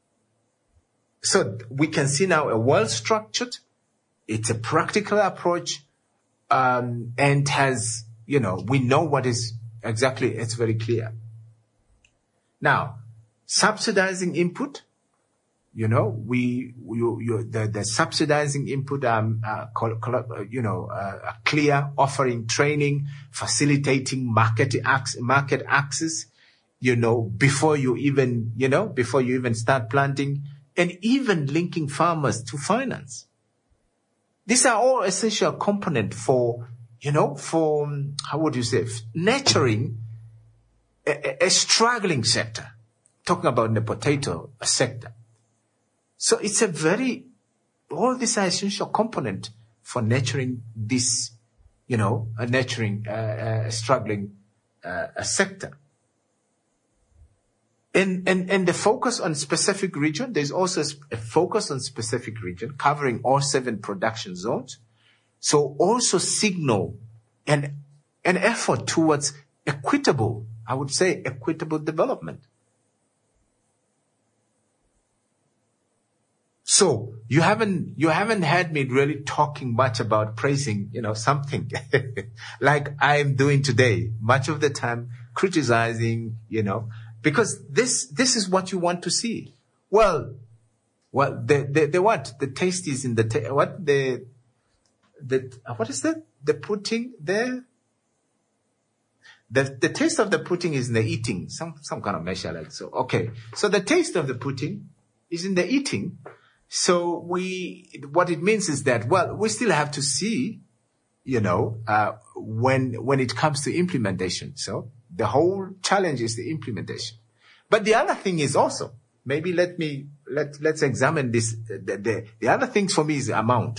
Speaker 1: So we can see now a well-structured, it's a practical approach, um, and has, you know, we know what is exactly, it's very clear. Now, subsidizing input, You know, we, you, you, the, the subsidizing input, um, uh, col- col- you know, uh, clear, offering training, facilitating market access, market access, you know, before you even, you know, before you even start planting, and even linking farmers to finance. These are all essential components for, you know, for, how would you say, nurturing a, a, a struggling sector. Talking about the potato sector. So it's a very, all these are essential component for nurturing this, you know, a nurturing, uh, uh, struggling, uh, a sector. And, and, and the focus on specific region, there's also a focus on specific region covering all seven production zones. So also signal an, an effort towards equitable, I would say equitable development. So you haven't, you haven't had me really talking much about praising, you know, something like I'm doing today, much of the time criticizing, you know, because this, this is what you want to see. Well, well, the, the, the what? The taste is in the, ta- what? The, the, what is that? The pudding there? The, the taste of the pudding is in the eating, some, some kind of measure like so. Okay. So the taste of the pudding is in the eating. So we, what it means is that, well, we still have to see, you know, uh, when, when it comes to implementation. So the whole challenge is the implementation. But the other thing is also, maybe let me, let, let's examine this. The, the, the other thing for me is the amount.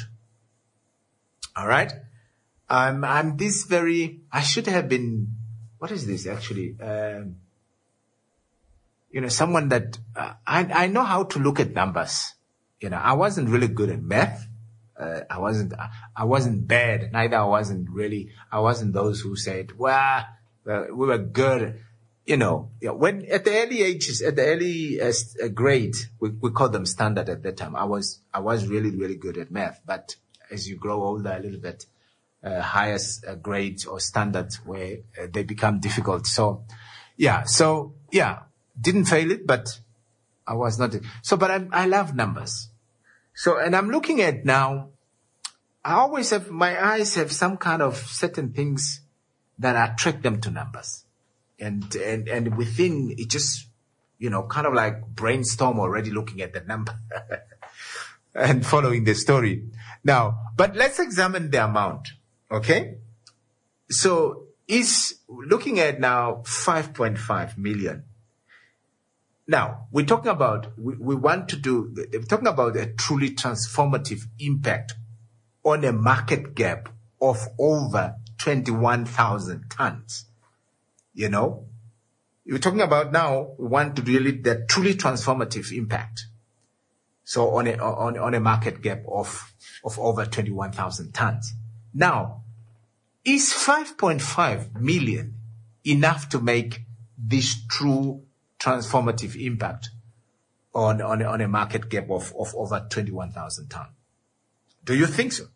Speaker 1: All right. Um, I'm this very, I should have been, what is this actually? Um, you know, someone that, uh, I, I know how to look at numbers. You know, I wasn't really good at math. Uh, I wasn't, I wasn't bad. Neither I wasn't really, I wasn't those who said, well, uh, we were good. You know, when at the early ages, at the early uh, grade, we, we called them standard at that time. I was, I was really, really good at math. But as you grow older a little bit, uh, higher uh, grades or standards where uh, they become difficult. So, yeah, so, yeah, didn't fail it, but I was not. So, but I, I love numbers. So, and I'm looking at now, I always have, my eyes have some kind of certain things that attract them to numbers. And, and, and within it just, you know, kind of like brainstorm already looking at the number and following the story. Now, but let's examine the amount. Okay. So is looking at now five point five million. Now, we're talking about, we, we want to do, we're talking about a truly transformative impact on a market gap of over twenty-one thousand tons. You know, we're talking about now, we want to really, that truly transformative impact. So on a, on, on a market gap of, of over twenty-one thousand tons. Now, is five point five million enough to make this true transformative impact on, on, on a market gap of, of over twenty-one thousand tons? Do you think so?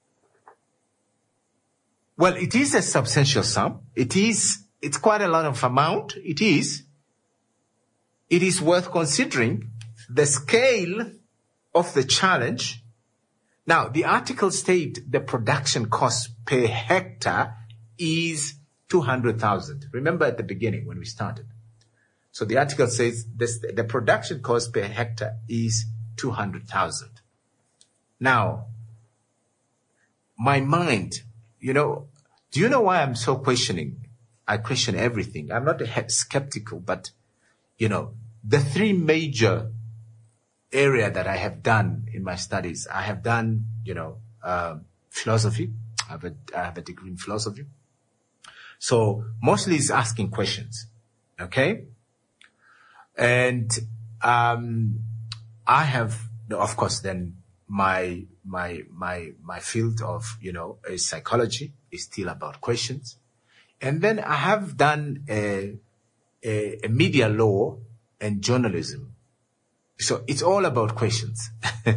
Speaker 1: Well, it is a substantial sum. It is, it's quite a lot of amount. It is. It is worth considering the scale of the challenge. Now, the article states the production cost per hectare is two hundred thousand. Remember at the beginning when we started. So the article says this, the production cost per hectare is two hundred thousand. Now, my mind, you know, do you know why I'm so questioning? I question everything. I'm not a skeptical, but, you know, the three major area that I have done in my studies, I have done, you know, uh, philosophy. I have, a, I have a degree in philosophy. So mostly it's asking questions. Okay. And, um, I have, of course, then my, my, my, my field of, you know, is psychology is still about questions. And then I have done a, a, a media law and journalism. So it's all about questions. uh,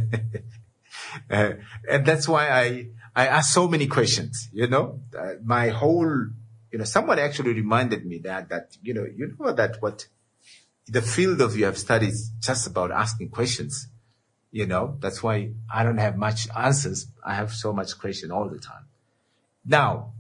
Speaker 1: and that's why I, I ask so many questions, you know, uh, my whole, you know, someone actually reminded me that, that, you know, you know that what the field of you have studied is just about asking questions. You know, that's why I don't have much answers. I have so much question all the time. Now,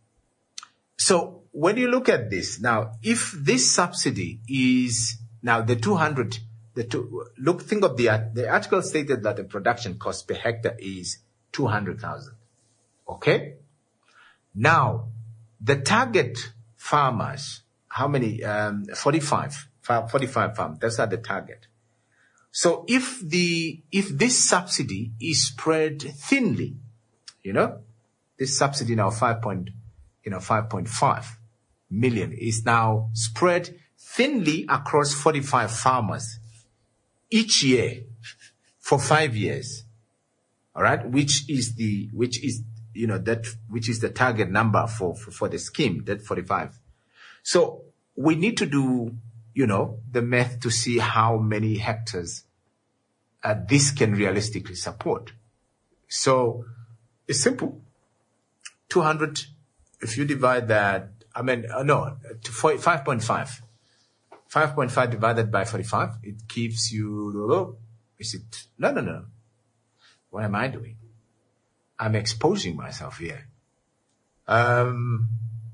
Speaker 1: so when you look at this, now, if this subsidy is, now the two hundred, the two, look, think of the, the article stated that the production cost per hectare is two hundred thousand. Okay? Now, the target farmers, how many, um, forty-five, forty-five farms, that's not the target. So if the, if this subsidy is spread thinly, you know, this subsidy now five point, you know, five point five million is now spread thinly across forty-five farmers each year for five years. All right. Which is the, which is, you know, that, which is the target number for, for, for the scheme, that forty-five. So we need to do, you know, the math to see how many hectares uh, this can realistically support. So it's simple. two hundred, if you divide that, I mean, uh, no, five point five. five point five divided by forty-five, it gives you, is it, no, no, no. What am I doing? I'm exposing myself here. Um,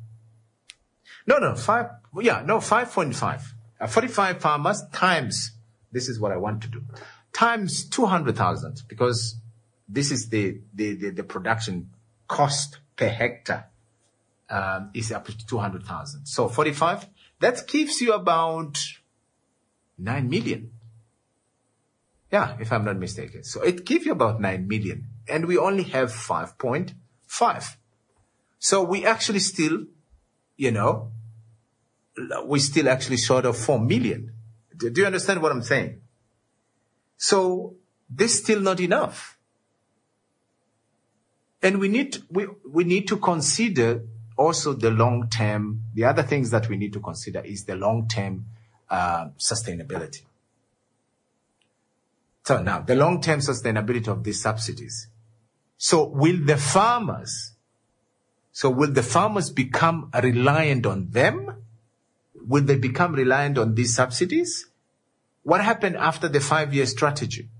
Speaker 1: no, no, five, yeah, no, five point five. Uh, forty-five farmers times, this is what I want to do, times two hundred thousand, because this is the, the, the, the production cost per hectare, um, is up to two hundred thousand. So forty-five, that gives you about nine million. Yeah, if I'm not mistaken. So it gives you about nine million. And we only have five point five. So we actually still, you know, we still actually short of four million. Do you understand what I'm saying? So this is still not enough. And we need, we, we need to consider also the long term, the other things that we need to consider is the long term uh, sustainability. So now, the long term sustainability of these subsidies. So will the farmers, so will the farmers become reliant on them? Will they become reliant on these subsidies? What happened after the five-year strategy?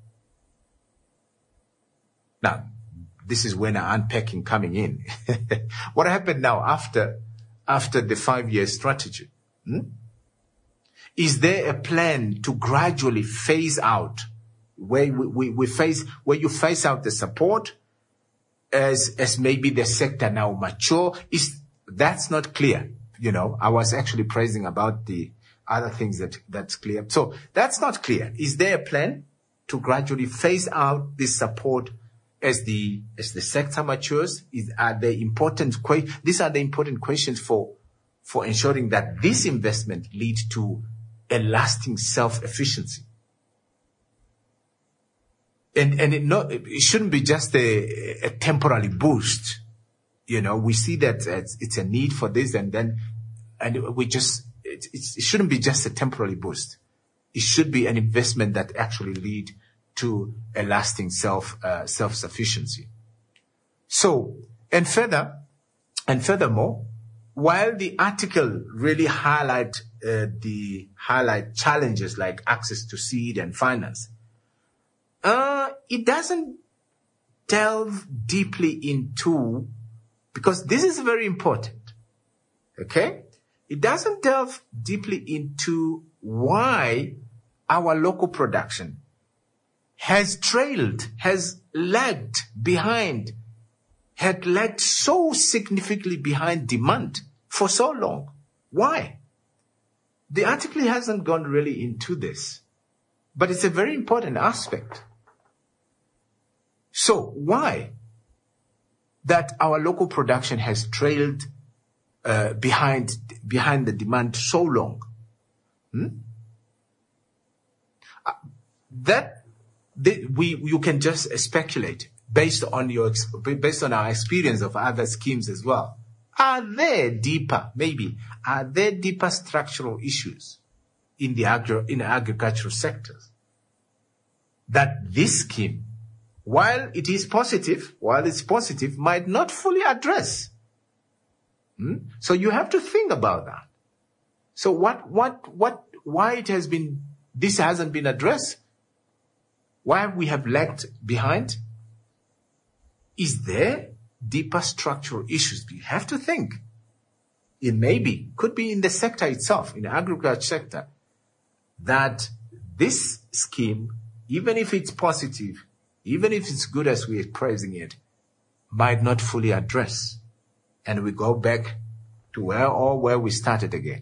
Speaker 1: Now, this is when I'm unpacking coming in. What happened now after, after the five-year strategy? Hmm? Is there a plan to gradually phase out where we, we, we phase, where you phase out the support as, as maybe the sector now mature? Is, that's not clear. You know, I was actually praising about the other things that, that's clear. So that's not clear. Is there a plan to gradually phase out this support as the, as the sector matures? Is, are the important que- these are the important questions for, for ensuring that this investment leads to a lasting self-efficiency. And, and it not, it shouldn't be just a, a temporary boost. You know, we see that it's, it's a need for this and then, and we just, it, it's, it shouldn't be just a temporary boost. It should be an investment that actually lead to a lasting self, uh, self-sufficiency. So, and further, and furthermore, while the article really highlight, uh, the highlight challenges like access to seed and finance, uh, it doesn't delve deeply into, because this is very important. Okay? It doesn't delve deeply into why our local production has trailed, has lagged behind, had lagged so significantly behind demand for so long. Why? The article hasn't gone really into this, but it's a very important aspect. So why that our local production has trailed uh, behind behind the demand so long? Hmm? Uh, that they, we you can just speculate based on your based on our experience of other schemes as well. Are there deeper, maybe, are there deeper structural issues in the agri in the agricultural sectors that this scheme, while it is positive, while it's positive, might not fully address? Hmm? So you have to think about that. So what, what, what, why it has been, this hasn't been addressed? why we have lagged behind? Is there deeper structural issues? You have to think. It may be, could be in the sector itself, in the agriculture sector, that this scheme, even if it's positive, even if it's good as we are praising it, might not fully address. And we go back to where or where we started again.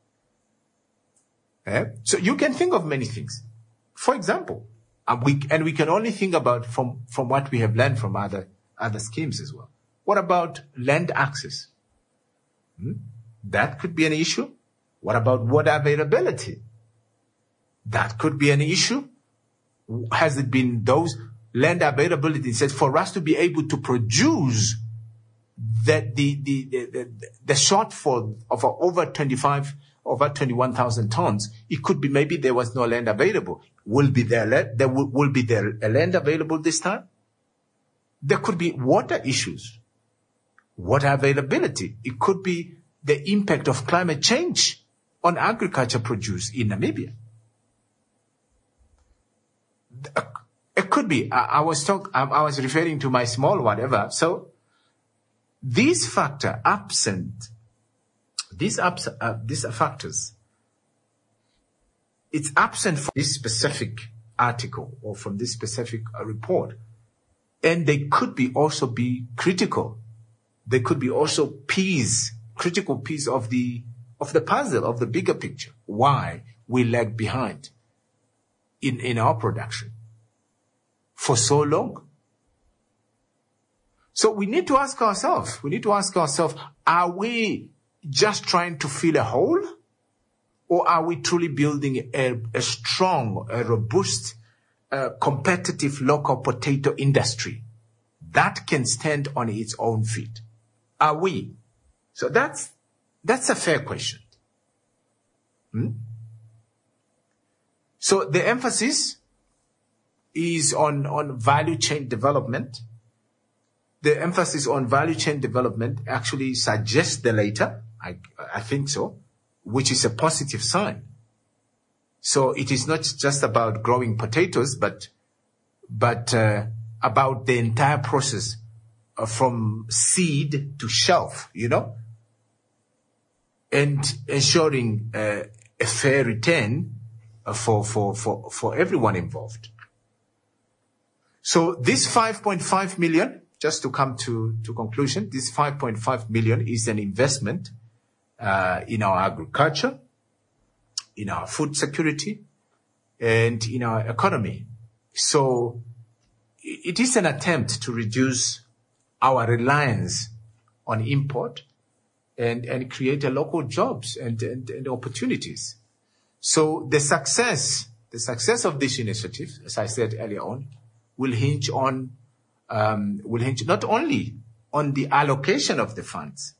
Speaker 1: Eh? So you can think of many things. For example, and we, and we can only think about from, from what we have learned from other, other schemes as well. What about land access? Hmm? That could be an issue. What about water availability? That could be an issue. Has it been those land availability says for us to be able to produce that the, the, the, the, the shortfall of over twenty-five, over twenty-one thousand tons, it could be maybe there was no land available. Will be there, there will, will be there a land available this time? There could be water issues, water availability. It could be the impact of climate change on agriculture produce in Namibia. It could be. I, I was talk, I, I was referring to my small whatever. So these factor absent, these abs, uh, these factors, it's absent from this specific article or from this specific uh, report, and they could be also be critical. They could be also piece, critical piece of the of the puzzle of the bigger picture. Why we lag behind in in our production for so long. So we need to ask ourselves, we need to ask ourselves, are we just trying to fill a hole? Or are we truly building a, a strong, a robust, uh, competitive local potato industry that can stand on its own feet? Are we? So that's, that's a fair question. Hmm? So the emphasis is on, on value chain development. The emphasis on value chain development actually suggests the latter. I, I think so, which is a positive sign. So it is not just about growing potatoes, but, but, uh, about the entire process uh, from seed to shelf, you know, and ensuring uh, a fair return uh, for, for, for, for everyone involved. So this five point five million, just to come to, to conclusion, this five point five million is an investment uh, in our agriculture, in our food security, and in our economy. So it is an attempt to reduce our reliance on import and, and create a local jobs and, and, and opportunities. So the success, the success of this initiative, as I said earlier on, will hinge on, um, will hinge not only on the allocation of the funds.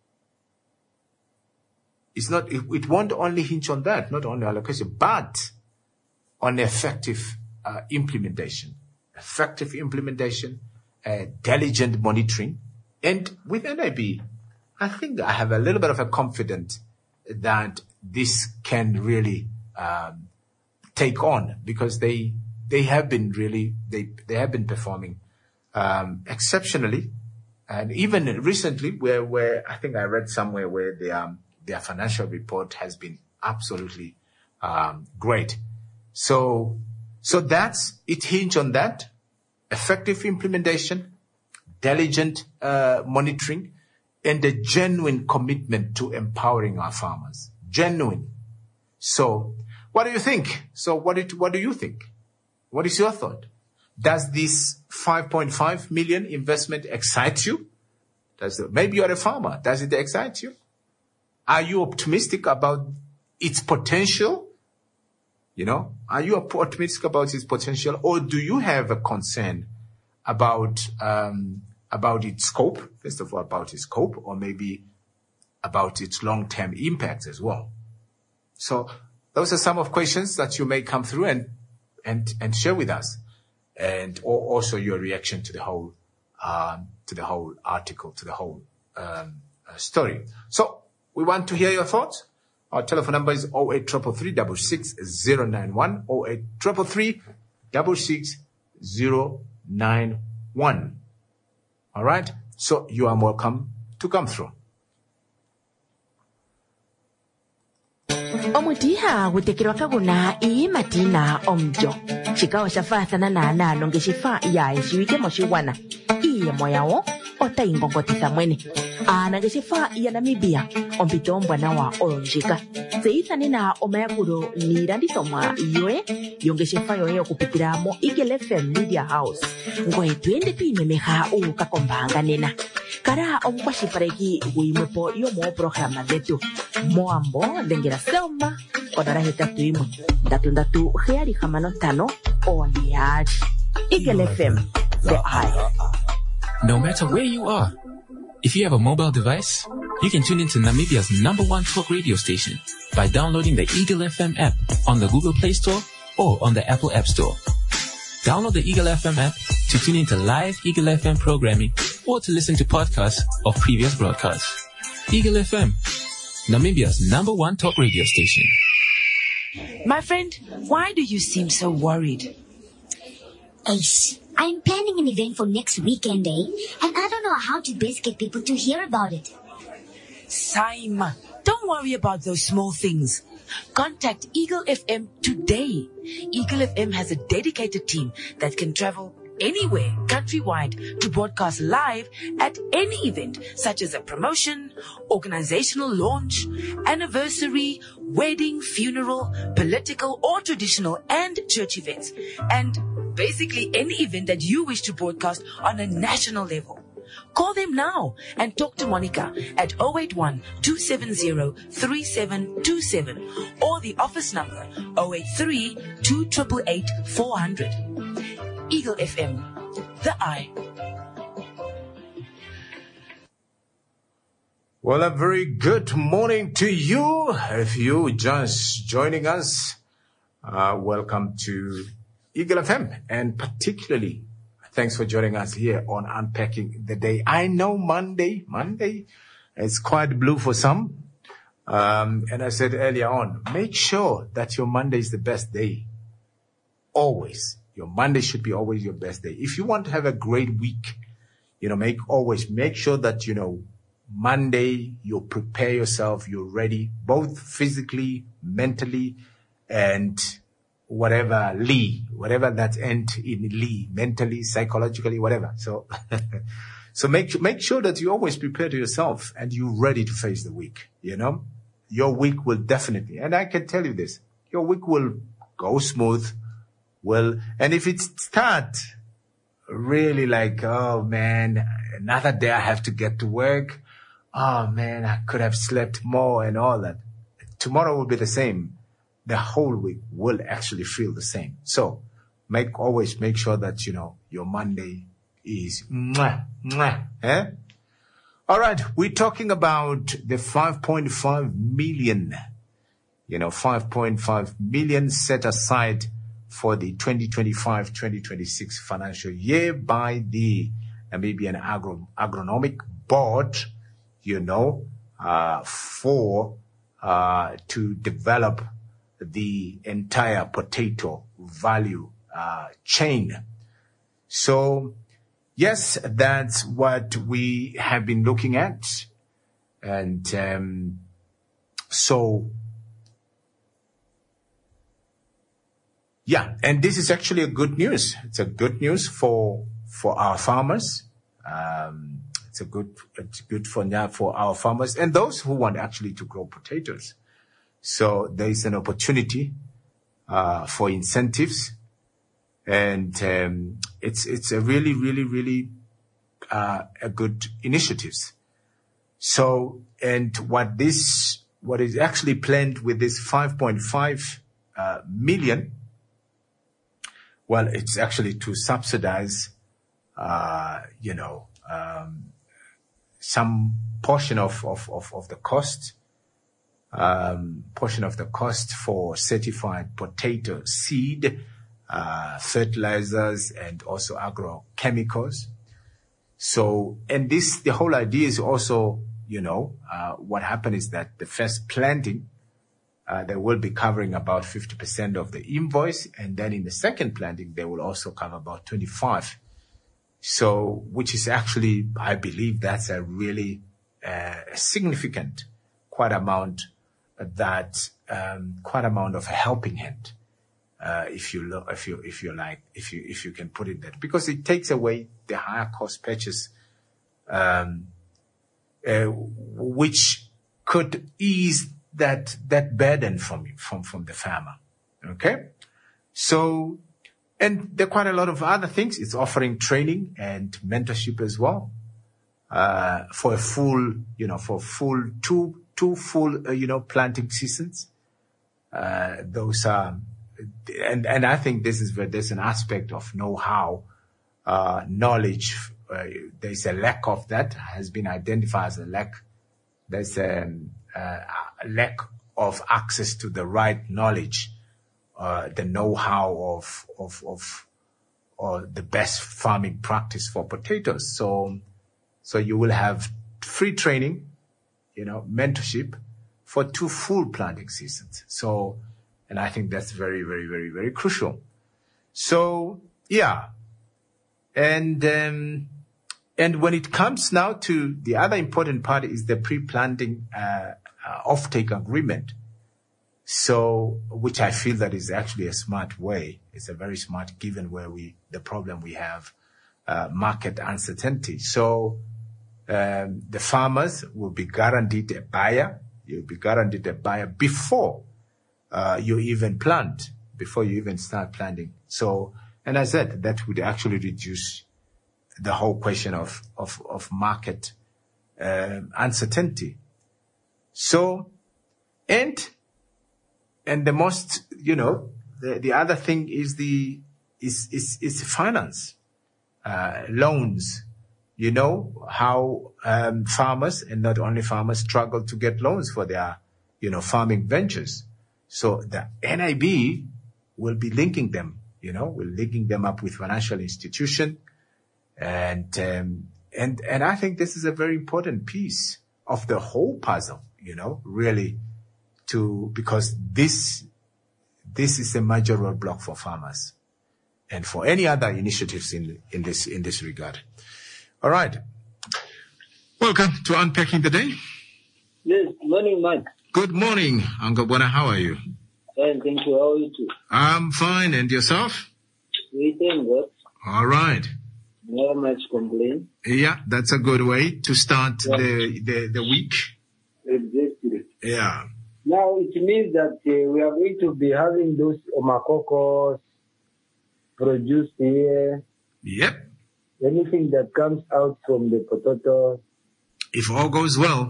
Speaker 1: It's not, it, it won't only hinge on that, not only allocation, but on effective uh, implementation, effective implementation, uh, diligent monitoring. And with N I B, I think I have a little bit of a confidence that this can really um, take on, because they they have been really they they have been performing um, exceptionally, and even recently, where where I think I read somewhere where they um their financial report has been absolutely um, great. So, so that's, it hinges on that, effective implementation, diligent uh, monitoring, and a genuine commitment to empowering our farmers. Genuine. So, what do you think? So, what do, what do you think? What is your thought? Does this five point five million investment excite you? Does it, maybe you're a farmer. Does it excite you? Are you optimistic about its potential? You know, are you optimistic about its potential, or do you have a concern about um, about its scope? First of all, about its scope, or maybe about its long-term impact as well. So those are some of questions that you may come through and and and share with us, and or also your reaction to the whole um, to the whole article, to the whole um, uh, story. So we want to hear your thoughts. Our telephone number is zero eight three three, six six zero nine one, zero eight three three, six six zero nine one. All right? So you are welcome to come through.
Speaker 8: Omutiha gutekirwa kaguna ii matina omjo. Chikawa shafathana na nalo ngeshifa ya ishiwike moshiwana. Iye moyao ota ingongotisa mwene. Ana ngeshifa ya Namibia ompito mbwana wa olonjika. Seithani na omayakuro nirandiso mwa iwe yongeshifa yoye okupitira mo Eagle F M Media House. Ngoe tuende tuimemeha ukakombanga nena. Kara omukwashipareki guimwepo yomo programa zetu. Moambo dengera selma odara hetatu imwe ndatu ndatu heari hamano tano oniari. Eagle F M, the eye.
Speaker 3: No matter where you are, if you have a mobile device, you can tune into Namibia's number one talk radio station by downloading the Eagle F M app on the Google Play Store or on the Apple App Store. Download the Eagle F M app to tune into live Eagle F M programming or to listen to podcasts of previous broadcasts. Eagle F M, Namibia's number one talk radio station.
Speaker 8: My friend, why do you seem so worried?
Speaker 9: Ace, I'm planning an event for next weekend, eh? And I don't know how to best get people to hear about it.
Speaker 8: Saima, don't worry about those small things. Contact Eagle F M today. Eagle F M has a dedicated team that can travel anywhere countrywide to broadcast live at any event such as a promotion, organizational launch, anniversary, wedding, funeral, political or traditional and church events, and basically any event that you wish to broadcast on a national level. Call them now and talk to Monica at zero eight one, two seven zero, three seven two seven or the office number zero eight three, two eight eight, eight, four zero zero. Eagle F M, the eye.
Speaker 1: Well, a very good morning to you. If you just joining us, uh, welcome to Eagle F M, and particularly thanks for joining us here on Unpacking the Day. I know Monday, Monday is quite blue for some. Um, and I said earlier on, make sure that your Monday is the best day. Always. Your Monday should be always your best day. If you want to have a great week, you know, make always make sure that, you know, Monday, you prepare yourself, you're ready, both physically, mentally, and whatever Lee, whatever that end in Lee, mentally, psychologically, whatever. So, so make, make sure that you always prepare to yourself and you're ready to face the week, you know, your week will definitely, and I can tell you this, your week will go smooth. Well, and if it start really like, oh man, another day I have to get to work. Oh man, I could have slept more and all that. Tomorrow will be the same. The whole week will actually feel the same. So make, always make sure that, you know, your Monday is mwah, mwah, eh? All right. We're talking about the five point five million, you know, five point five million set aside for the twenty twenty-five twenty twenty-six financial year by the Namibian Agro, Agronomic Board, you know, uh, for, uh, to develop the entire potato value, uh, chain. So, yes, that's what we have been looking at. And, um, so, yeah, and this is actually a good news. It's a good news for, for our farmers. Um, it's a good, it's good for now for our farmers and those who want actually to grow potatoes. So there is an opportunity, uh, for incentives. And, um, it's, it's a really, really, really, uh, a good initiatives. So, and what this, what is actually planned with this five point five, uh, million, well, it's actually to subsidize, uh, you know, um, some portion of, of, of, of the cost, um, portion of the cost for certified potato seed, uh, fertilizers and also agrochemicals. So, and this, the whole idea is also, you know, uh, what happened is that the first planting, uh, they will be covering about fifty percent of the invoice. And then in the second planting, they will also cover about twenty-five. So, which is actually, I believe that's a really uh, significant, quite amount that, um, quite amount of a helping hand. Uh, if you look, if you, if you like, if you, if you can put it that, because it takes away the higher cost purchase, um, uh, which could ease that, that burden from you, from, from the farmer. Okay. So, and there are quite a lot of other things. It's offering training and mentorship as well, uh, for a full, you know, for full, two, two full, uh, you know, planting seasons. Uh, those are, and, and I think this is where there's an aspect of know-how, uh, knowledge. Uh, there's a lack of that has been identified as a lack. There's a, uh, a lack of access to the right knowledge, uh, the know-how of, of, of, or the best farming practice for potatoes. So, so you will have free training, you know, mentorship for two full planting seasons. So, and I think that's very, very, very, very crucial. So, yeah. And, um, and when it comes now to the other important part is the pre-planting, uh, uh offtake agreement. So, which I feel that is actually a smart way. It's a very smart given where we, the problem we have, uh, market uncertainty. So, um, the farmers will be guaranteed a buyer. You'll be guaranteed a buyer before Uh, you even plant, before you even start planting. So, and I said that would actually reduce the whole question of, of, of market, um, uncertainty. So, and, and the most, you know, the, the other thing is the, is, is, is finance, uh, loans. You know, how, um, farmers and not only farmers struggle to get loans for their, you know, farming ventures. So the N I B will be linking them, you know, will linking them up with financial institution. And, um, and, and I think this is a very important piece of the whole puzzle, you know, really to, because this, this is a major roadblock for farmers and for any other initiatives in, in this, in this regard. All right. Welcome to Unpacking the Day.
Speaker 10: Yes, morning, Mike.
Speaker 1: Good morning, Angabwana. How are you?
Speaker 10: Fine, thank you. How are you too?
Speaker 1: I'm fine. And yourself?
Speaker 10: We thank God.
Speaker 1: All right.
Speaker 10: Not much complaint.
Speaker 1: Yeah, that's a good way to start yeah. the, the the week.
Speaker 10: Exactly.
Speaker 1: Yeah.
Speaker 10: Now it means that uh, we are going to be having those omakokos produced here.
Speaker 1: Yep.
Speaker 10: Anything that comes out from the potato.
Speaker 1: If all goes well.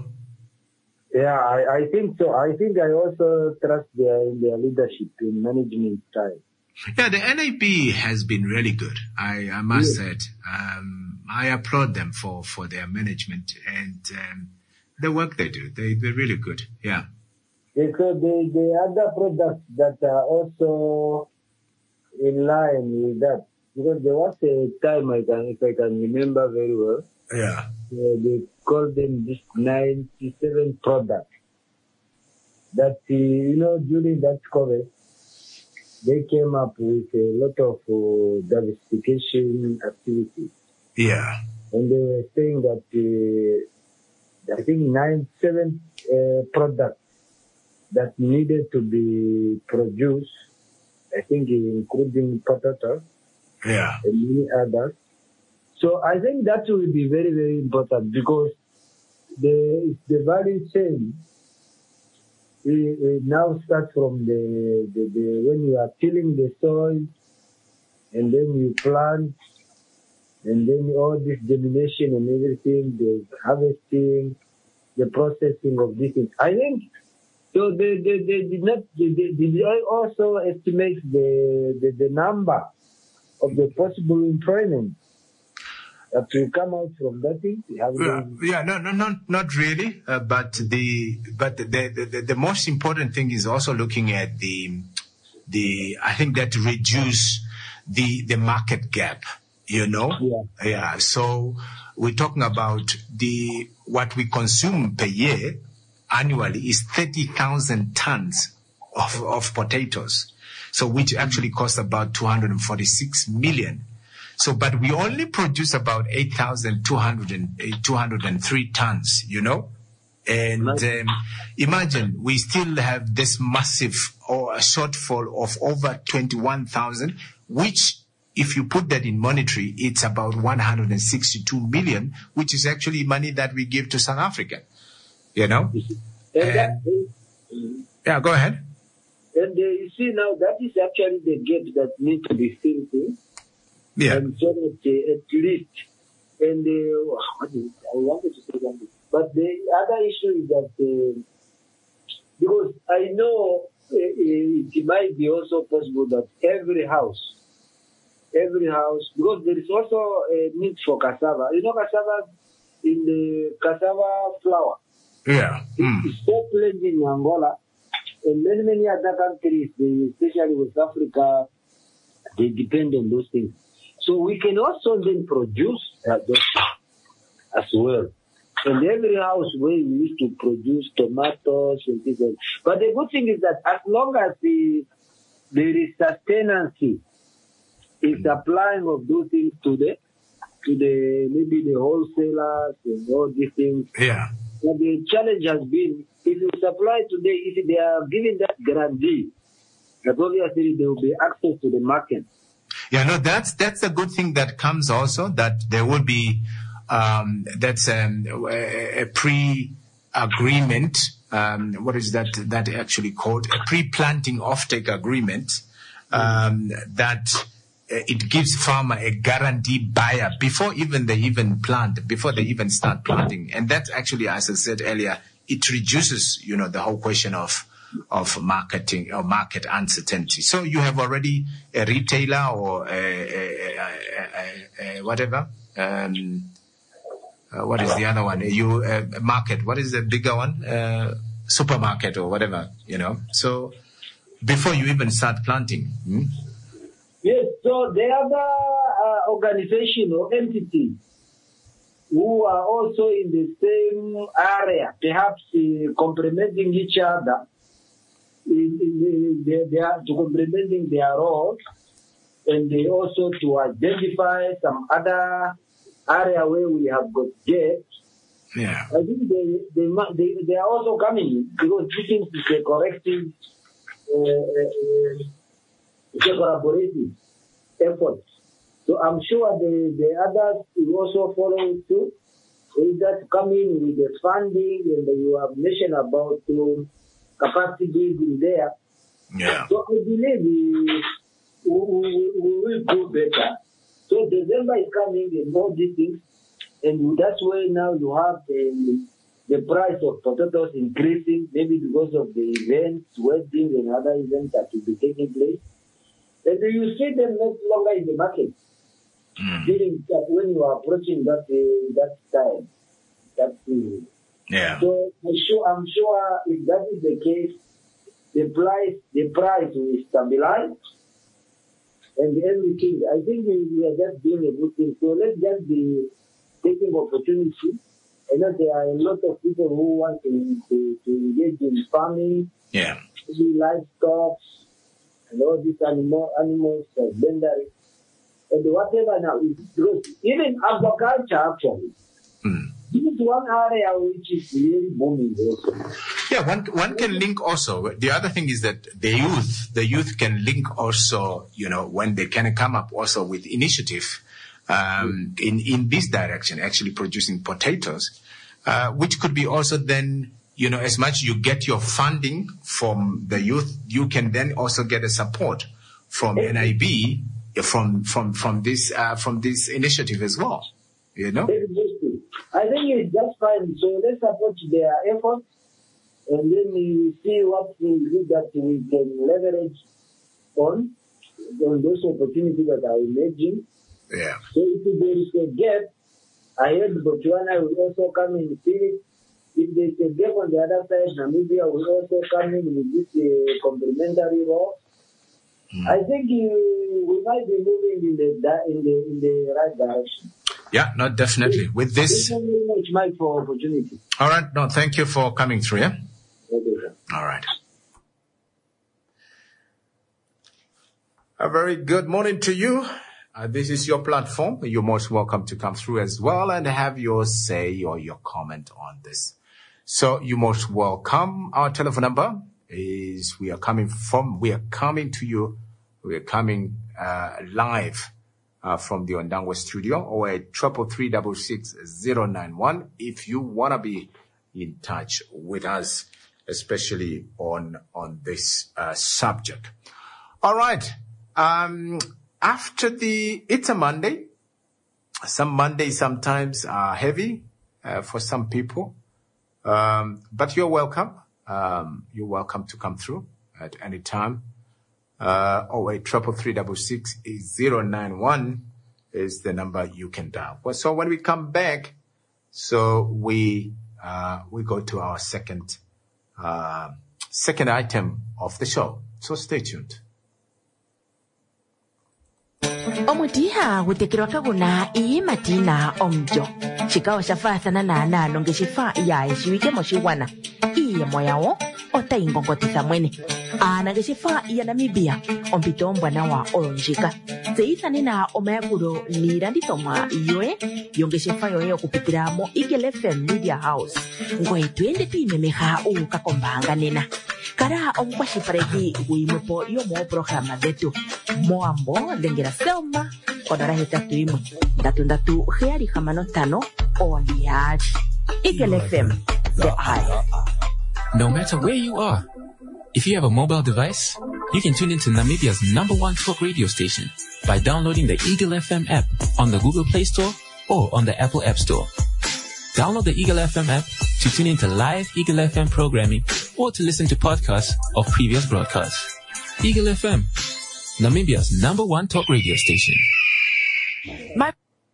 Speaker 10: Yeah, I, I think so. I think I also trust their, in their leadership in management style.
Speaker 1: Yeah, the N I B has been really good. I, I must say it. Um, I applaud them for, for their management and um, the work they do. They, they're really good. Yeah.
Speaker 10: Yeah, so the, the other products that are also in line with that, because there was a time, I can, if I can remember very well.
Speaker 1: Yeah.
Speaker 10: Uh, they called them this ninety-seven product. That, uh, you know, during that COVID, they came up with a lot of uh, diversification activities.
Speaker 1: Yeah.
Speaker 10: And they were saying that, uh, I think ninety-seven uh, products that needed to be produced, I think including potato.
Speaker 1: Yeah.
Speaker 10: And many others. So I think that will be very, very important because the the value chain it, it now starts from the, the, the when you are tilling the soil and then you plant and then all this germination and everything, the harvesting, the processing of these things. I think so. They they, they did not. They, they, they also estimate the, the the number of the possible employment that will come out from that thing.
Speaker 1: Uh, yeah, no, no, not not really. Uh, but the but the, the the the most important thing is also looking at the the I think that reduce the the market gap. You know,
Speaker 10: yeah.
Speaker 1: yeah. So we're talking about the what we consume per year annually is thirty thousand tons of, of potatoes. So which actually cost about two hundred forty-six million. So, but we only produce about eight thousand two hundred three tons, you know? And um, imagine we still have this massive or a shortfall of over twenty-one thousand, which if you put that in monetary, it's about one hundred sixty-two million, which is actually money that we give to South Africa, you know? And, yeah, go ahead.
Speaker 10: And uh, you see now, that is actually the gap that needs to be filled in.
Speaker 1: Yeah.
Speaker 10: And so that, uh, at least, and uh, what is it? I wanted to say something. But the other issue is that, uh, because I know uh, it might be also possible that every house, every house, because there is also a need for cassava. You know, cassava, in the cassava flour.
Speaker 1: Yeah. Mm.
Speaker 10: It's so plenty in Angola. And many, many other countries, they, especially West Africa, they depend on those things. So we can also then produce uh, those as well. And every house where we used to produce tomatoes and things like that. But the good thing is that as long as the, there is sustenance in supplying of those things to the, to the, maybe the wholesalers and all these things.
Speaker 1: Yeah.
Speaker 10: But the challenge has been, if you supply today, if they are giving that guarantee, that obviously there will be access to the market.
Speaker 1: Yeah, no, that's that's a good thing that comes also, that there will be um, that's um, a, a pre-agreement. Um, what is that that actually called? A pre-planting offtake agreement um, that uh, it gives farmer a guaranteed buyer before even they even plant, before they even start planting, and that actually, as I said earlier, it reduces, you know, the whole question of of marketing or market uncertainty. So you have already a retailer or a, a, a, a, a whatever. Um, uh, what is the other one? You uh, market. What is the bigger one? Uh, supermarket or whatever. You know. So before you even start planting. Hmm?
Speaker 10: Yes. So the other uh, organization or entity who are also in the same area, perhaps uh, complementing each other, in, in the, they, they are to complementing their roles, and they also to identify some other area where we have got gaps.
Speaker 1: Yeah.
Speaker 10: I think they they they, they are also coming because this is a corrective, uh, uh, it's a collaborative effort. So I'm sure the, the others will also follow too. Is that coming with the funding, and you have mentioned about um, capacity building there.
Speaker 1: Yeah.
Speaker 10: So I believe we, we, we, we will do better. So December is coming and all these things, and that's why now you have the, the price of potatoes increasing, maybe because of the events, weddings and other events that will be taking place. And you see them no longer in the market.
Speaker 1: Mm.
Speaker 10: During that, when you are approaching that uh, that time, that period.
Speaker 1: Yeah.
Speaker 10: So I'm sure, I'm sure if that is the case, the price the price will stabilize and everything. I think we, we are just doing a good thing. So let's just be taking opportunity. I know there are a lot of people who want to to, to engage in farming,
Speaker 1: yeah,
Speaker 10: livestock, and all these animal animals like vendors. And whatever now is growth. Even agriculture actually.
Speaker 1: Mm.
Speaker 10: This is one area which is really booming also.
Speaker 1: Yeah, one one can link also. The other thing is that the youth, the youth can link also, you know, when they can come up also with initiative um, in, in this direction, actually producing potatoes, uh, which could be also then, you know, as much you get your funding from the youth, you can then also get a support from N I B from from from this uh, from this initiative as well, you know.
Speaker 10: I think it's just fine. So let's support their efforts, and then we see what we do that we can leverage on on those opportunities that are emerging.
Speaker 1: Yeah.
Speaker 10: So if there is a gap, I heard Botswana will also come in spirit. If there is a gap on the other side, Namibia will also come in with this uh, complementary role. Mm. I think uh, we might be moving in the in the in the right direction.
Speaker 1: Yeah, no, definitely. With this,
Speaker 10: thank you very much, Mike, for opportunity.
Speaker 1: All right, no, thank you for coming through. Yeah.
Speaker 10: Okay, sir.
Speaker 1: All right. A very good morning to you. Uh, this is your platform. You're most welcome to come through as well and have your say or your comment on this. So you're most welcome. Our telephone number is, we are coming from, we are coming to you, we are coming uh, live uh, from the Ondangwa studio, or at triple three double six zero nine one if you want to be in touch with us, especially on, on this uh, subject. All right. Um, after the, it's a Monday. Some Mondays sometimes are heavy, uh, for some people. Um, but you're welcome. Um, you're welcome to come through at any time. Uh, oh wait, triple three double six zero nine one is the number you can dial. Well, so when we come back, so we, uh, we go to our second, uh, second item of the show. So stay tuned.
Speaker 8: Omutiha gutekerwa kaguna ii matina omjo. Chikawa shafasa na nana nonge shifa iya eshiwike moshiwana. Iye moyawo ota ingongotisa mwene. Ana geshifa iya Namibia ompito mbwana wa olonjika. Zeitha nina omayakuro ni randitoma iyoe yonge shifa yoye okupitira mo Eagle F M Media House. Ngoe tuende tuimemeha uka kombanga nena. Kara omkwashi pareki uimupo yomo programa detu. Moambo lengera selma kodara hetatu imu. Datu datu heari hamano tano oniad. Eagle F M, the eye.
Speaker 3: No matter where you are, if you have a mobile device, you can tune into Namibia's number one talk radio station by downloading the Eagle F M app on the Google Play Store or on the Apple App Store. Download the Eagle F M app to tune into live Eagle F M programming or to listen to podcasts of previous broadcasts. Eagle F M, Namibia's number one talk radio station.
Speaker 8: My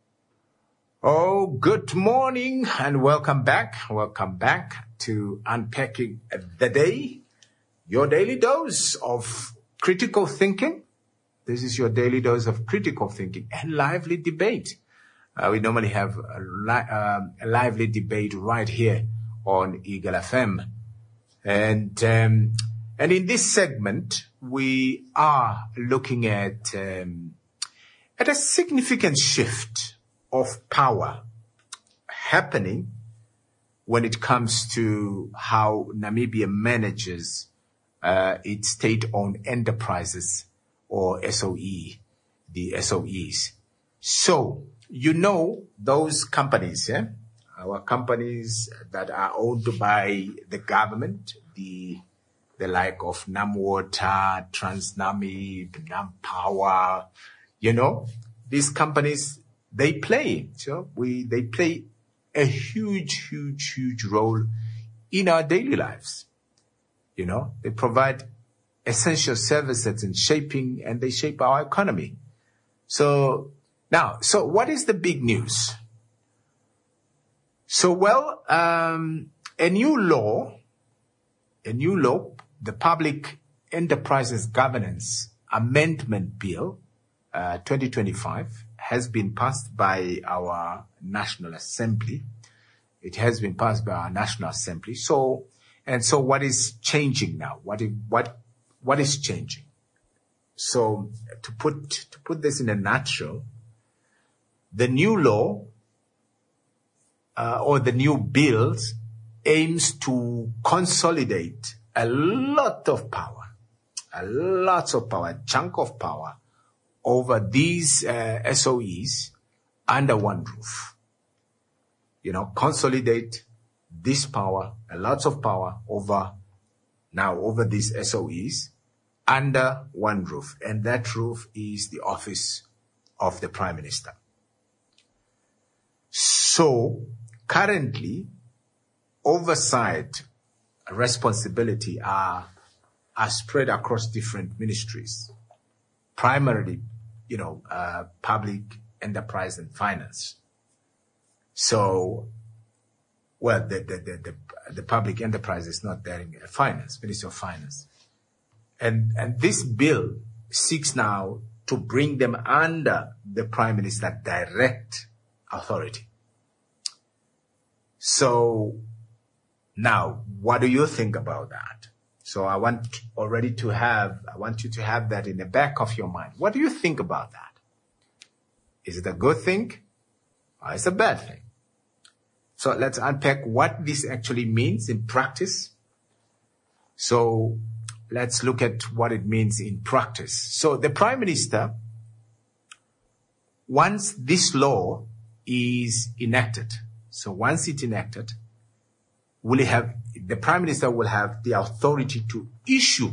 Speaker 1: Oh, good morning and welcome back. Welcome back to Unpacking the Day, your daily dose of critical thinking. This is your daily dose of critical thinking and lively debate. Uh, we normally have a, li- um, a lively debate right here on Eagle F M. And, um, and in this segment, we are looking at, um, at a significant shift of power happening when it comes to how Namibia manages uh, its state-owned enterprises, or S O E, the S O Es. So, you know those companies, yeah? Our companies that are owned by the government, the the like of NamWater, TransNamib, NamPower, you know, these companies, they play, so we, they play a huge, huge, huge role in our daily lives. You know, they provide essential services in shaping, and they shape our economy. So now, so what is the big news? So, well, um, a new law, a new law, the Public Enterprises Governance Amendment Bill, uh, twenty twenty-five, has been passed by our National Assembly. It has been passed by our National Assembly. So, and so what is changing now? What, is, what, what is changing? So to put, to put this in a nutshell, the new law, uh, or the new bills aims to consolidate a lot of power, a lot of power, a chunk of power over these uh, S O Es under one roof. You know, consolidate this power, a lot of power over, now over these S O Es under one roof. And that roof is the office of the Prime Minister. So currently, oversight responsibility are, are spread across different ministries, primarily, you know, uh, public enterprise and finance. So, well, the, the, the, the, the public enterprise is not there in finance, Ministry of Finance. And, and this bill seeks now to bring them under the Prime Minister direct authority. So now, what do you think about that? So I want already to have, I want you to have that in the back of your mind. What do you think about that? Is it a good thing or is it a bad thing? So let's unpack what this actually means in practice. So let's look at what it means in practice. So the Prime Minister, once this law is enacted, so once it's enacted, will have, the Prime Minister will have the authority to issue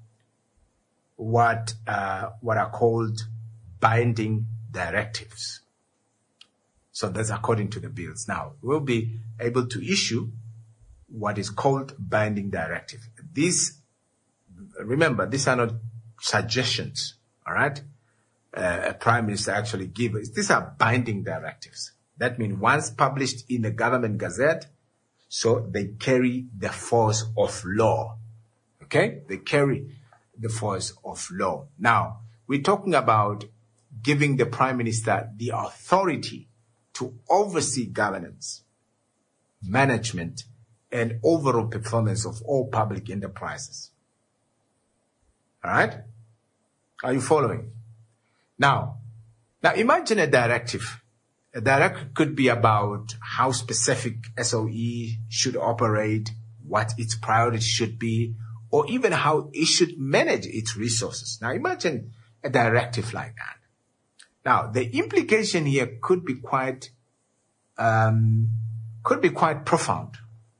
Speaker 1: what, uh, what are called binding directives. So that's according to the bills. Now, we'll be able to issue what is called binding directive. These, remember, these are not suggestions, all right? Uh, a Prime Minister actually gives. These are binding directives. That means once published in the Government Gazette, so they carry the force of law. Okay? They carry the force of law. Now, we're talking about giving the Prime Minister the authority to oversee governance, management, and overall performance of all public enterprises. All right? Are you following? Now, now imagine a directive. A directive could be about how specific S O E should operate, what its priorities should be, or even how it should manage its resources. Now imagine a directive like that. Now, the implication here could be quite, um, could be quite profound.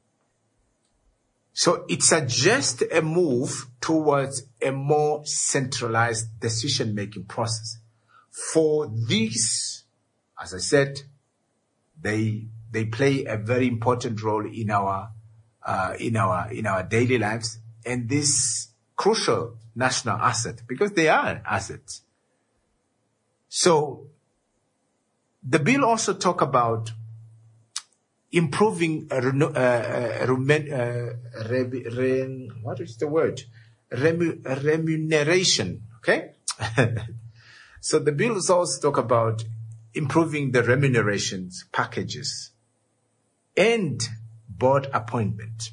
Speaker 1: So it suggests a move towards a more centralized decision-making process. For these, as I said, they they play a very important role in our uh, in our in our daily lives, and this crucial national asset, because they are assets. So the bill also talk about improving uh, uh, uh, re, re, what is the word Remu, remuneration. Okay. So the bills also talk about improving the remunerations packages and board appointment.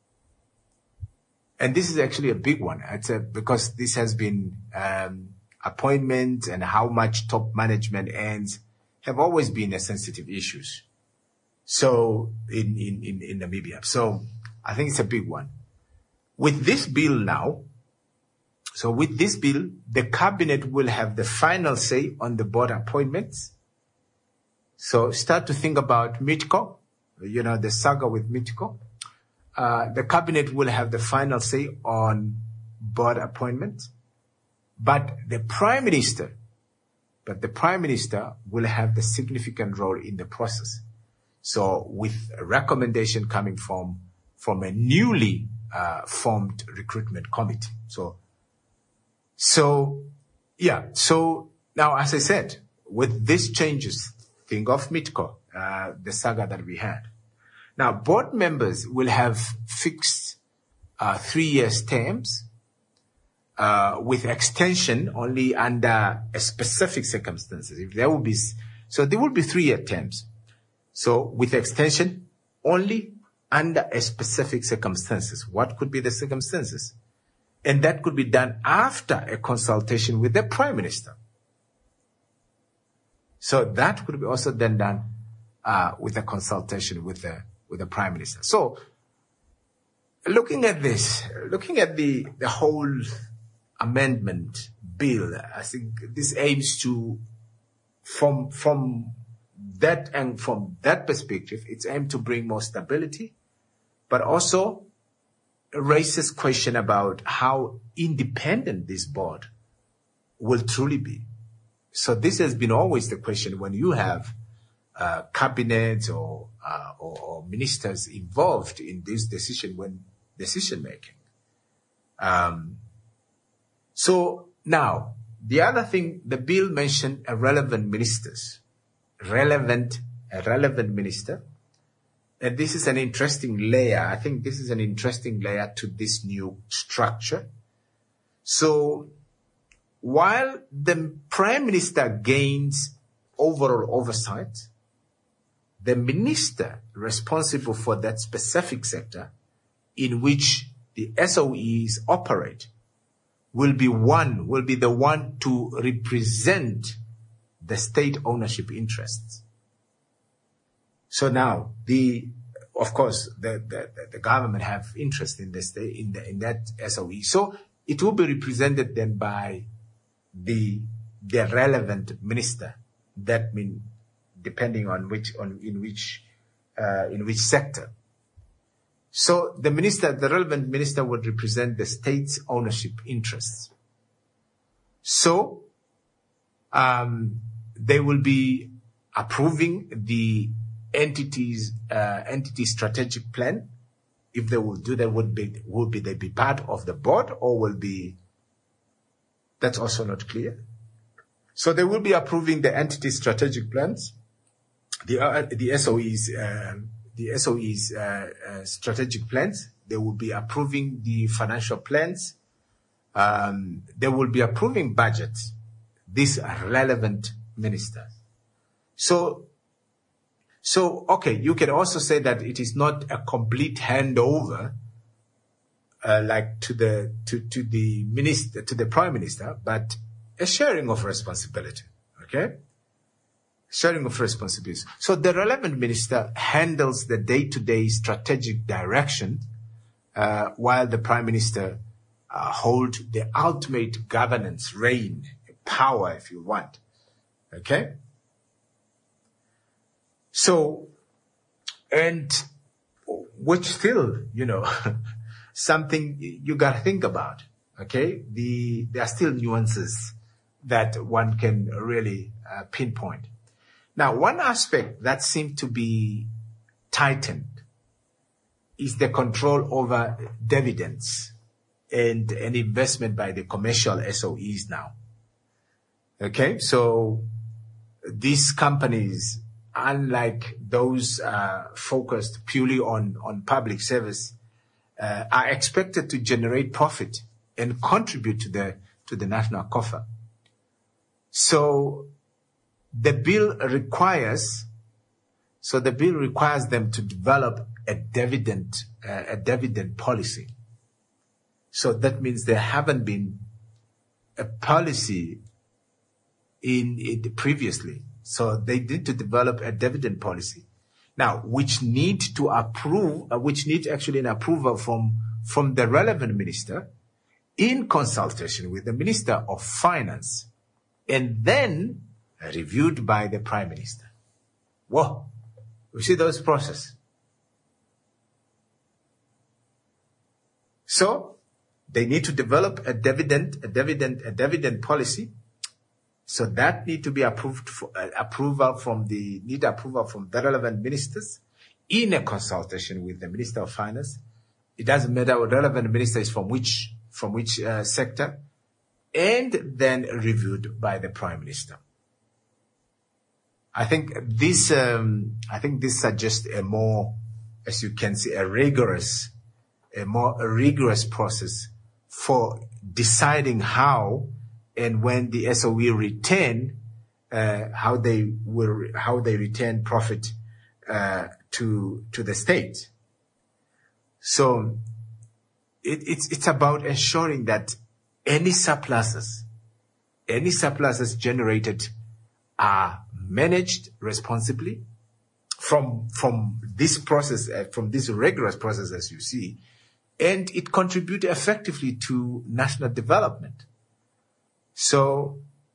Speaker 1: And this is actually a big one. It's a, because this has been um, appointment and how much top management earns have always been a sensitive issues. So in, in, in, in Namibia. So I think it's a big one. With this bill now, so with this bill, the cabinet will have the final say on the board appointments. So start to think about MITCO, you know, the saga with MITCO. Uh, the cabinet will have the final say on board appointments, but the prime minister, but the prime minister will have the significant role in the process. So with a recommendation coming from, from a newly, uh, formed recruitment committee. So, so, yeah. So now, as I said, with these changes, think of MITCO, uh, the saga that we had. Now, board members will have fixed uh, three years terms uh, with extension only under a specific circumstances. If there will be, so there will be three year terms. So with extension only under a specific circumstances. What could be the circumstances? And that could be done after a consultation with the prime minister. So that could be also then done uh, with a consultation with the with the prime minister. So looking at this, looking at the, the whole amendment bill, I think this aims to, from, from that and from that perspective, it's aimed to bring more stability, but also raises question about how independent this board will truly be. So this has been always the question when you have Uh, cabinets or, uh, or, or ministers involved in this decision when decision making. Um, so now the other thing, the bill mentioned relevant ministers, relevant, a relevant minister. And this is an interesting layer. I think this is an interesting layer to this new structure. So while the prime minister gains overall oversight, the minister responsible for that specific sector in which the S O Es operate will be one, will be the one to represent the state ownership interests. So now, the, of course, the, the, the government have interest in the state, in the, in that S O E. So it will be represented then by the, the relevant minister. That means depending on which, on, in which, uh, in which sector. So the minister, the relevant minister would represent the state's ownership interests. So, um, they will be approving the entity's, uh, entity strategic plan. If they will do that, would be, would be they be part of the board or will be, that's also not clear. So they will be approving the entity strategic plans, the, uh, the S O Es, uh, the S O Es, uh, uh, strategic plans. They will be approving the financial plans. Um, they will be approving budgets. These are relevant ministers. So, so, okay, you can also say that it is not a complete handover, uh, like to the, to, to the minister, to the prime minister, but a sharing of responsibility. Okay? Sharing of responsibilities. So the relevant minister handles the day-to-day strategic direction, uh, while the prime minister uh, hold the ultimate governance reign, power, if you want. Okay? So, and which still, you know, something you got to think about. Okay? The, there are still nuances that one can really uh, pinpoint. Now, one aspect that seemed to be tightened is the control over dividends and an investment by the commercial S O Es now. Okay, so these companies, unlike those uh, focused purely on, on public service, uh, are expected to generate profit and contribute to the to the national coffer. So the bill requires, so the bill requires them to develop a dividend, uh, a dividend policy. So that means there haven't been a policy in it previously. So they need to develop a dividend policy now, which need to approve, uh, which need actually an approval from, from the relevant minister in consultation with the Minister of Finance, and then reviewed by the Prime Minister. Whoa, you see those processes. So they need to develop a dividend, a dividend, a dividend policy. So that need to be approved for uh, approval from the need approval from the relevant ministers in a consultation with the Minister of Finance. It doesn't matter what relevant minister is from which from which uh, sector, and then reviewed by the Prime Minister. I think this, um, I think this suggests a more, as you can see, a rigorous, a more rigorous process for deciding how and when the S O E return, uh, how they will, how they return profit, uh, to, to the state. So it, it's, it's about ensuring that any surpluses, any surpluses generated are managed responsibly from, from this process, uh, from this rigorous process, as you see, and it contributes effectively to national development. So,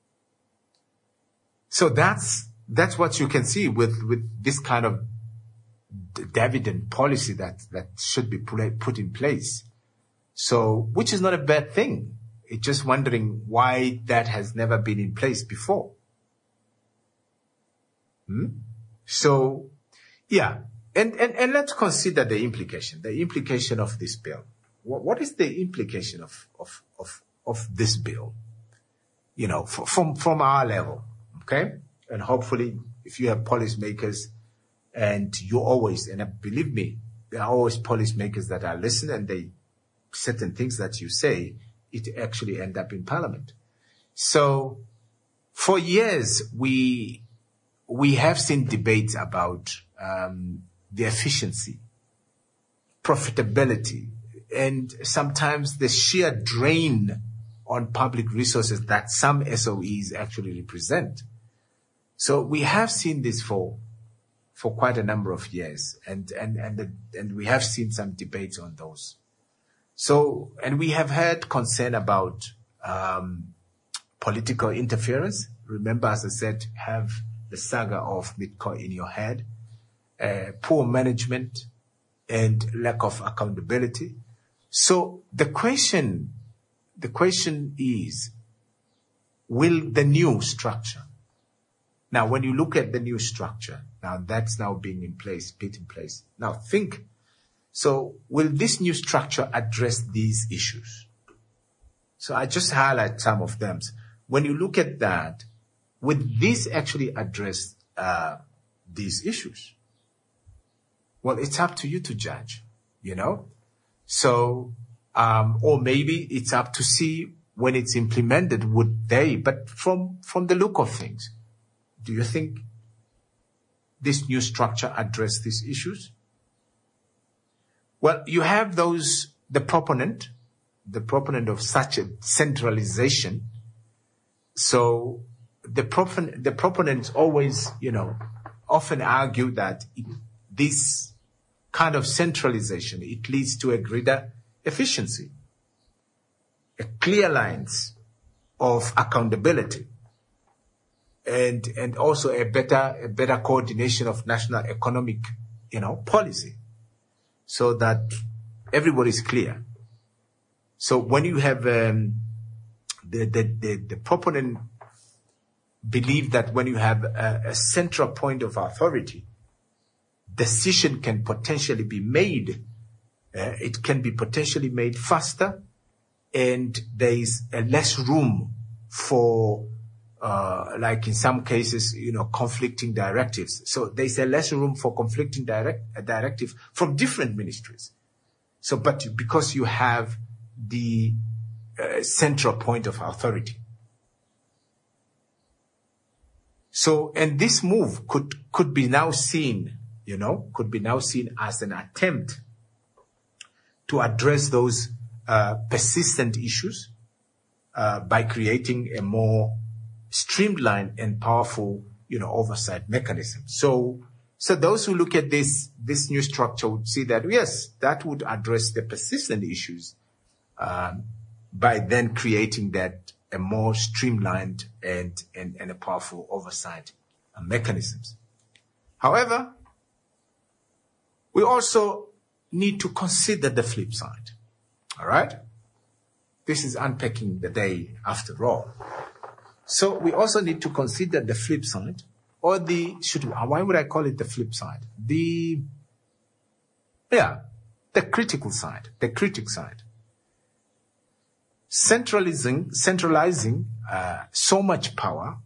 Speaker 1: so that's, that's what you can see with, with this kind of dividend policy that, that should be put in place. So, which is not a bad thing. It's just wondering why that has never been in place before. Hmm? So, yeah. And, and, and let's consider the implication, the implication of this bill. What, what is the implication of, of, of, of this bill? You know, f- from, from our level. Okay. And hopefully if you have policymakers and you always, and believe me, there are always policymakers that are listening and they, certain things that you say, it actually end up in Parliament. So for years, we, we have seen debates about, um, the efficiency, profitability, and sometimes the sheer drain on public resources that some S O Es actually represent. So we have seen this for for quite a number of years, and and and the, and we have seen some debates on those. So, and we have had concern about um, political interference. Remember, as I said, have the saga of Midco in your head, uh, poor management, and lack of accountability. So the question, the question is, will the new structure, now when you look at the new structure, now that's now being in place, put in place. Now think, so will this new structure address these issues? So I just highlight some of them. When you look at that, would this actually address uh, these issues? Well, it's up to you to judge, you know? So, um, or maybe it's up to see when it's implemented, would they, but from, from the look of things, do you think this new structure address these issues? Well, you have those, the proponent, the proponent of such a centralization. So the proponent, the proponents always, you know, often argue that it, this kind of centralization, it leads to a greater efficiency, a clear lines of accountability, and and also a better a better coordination of national economic, you know, policy, so that everybody is clear. So when you have um, the, the the the proponent believe that when you have a, a central point of authority, decision can potentially be made. Uh, it can be potentially made faster, and there is a less room for, uh, like in some cases, you know, conflicting directives. So there is a less room for conflicting direct uh, directive from different ministries. So, but because you have the uh, central point of authority. So, and this move could could be now seen, you know, could be now seen as an attempt to address those uh, persistent issues uh, by creating a more streamlined and powerful, you know, oversight mechanism. So, so those who look at this this new structure would see that yes, that would address the persistent issues um, by then creating that a more streamlined and and, and a powerful oversight uh, mechanisms. However, we also need to consider the flip side. All right? This is unpacking the day after all. So we also need to consider the flip side, or the, should, why would I call it the flip side? The, yeah, the critical side, the critic side. Centralizing, centralizing uh, so much power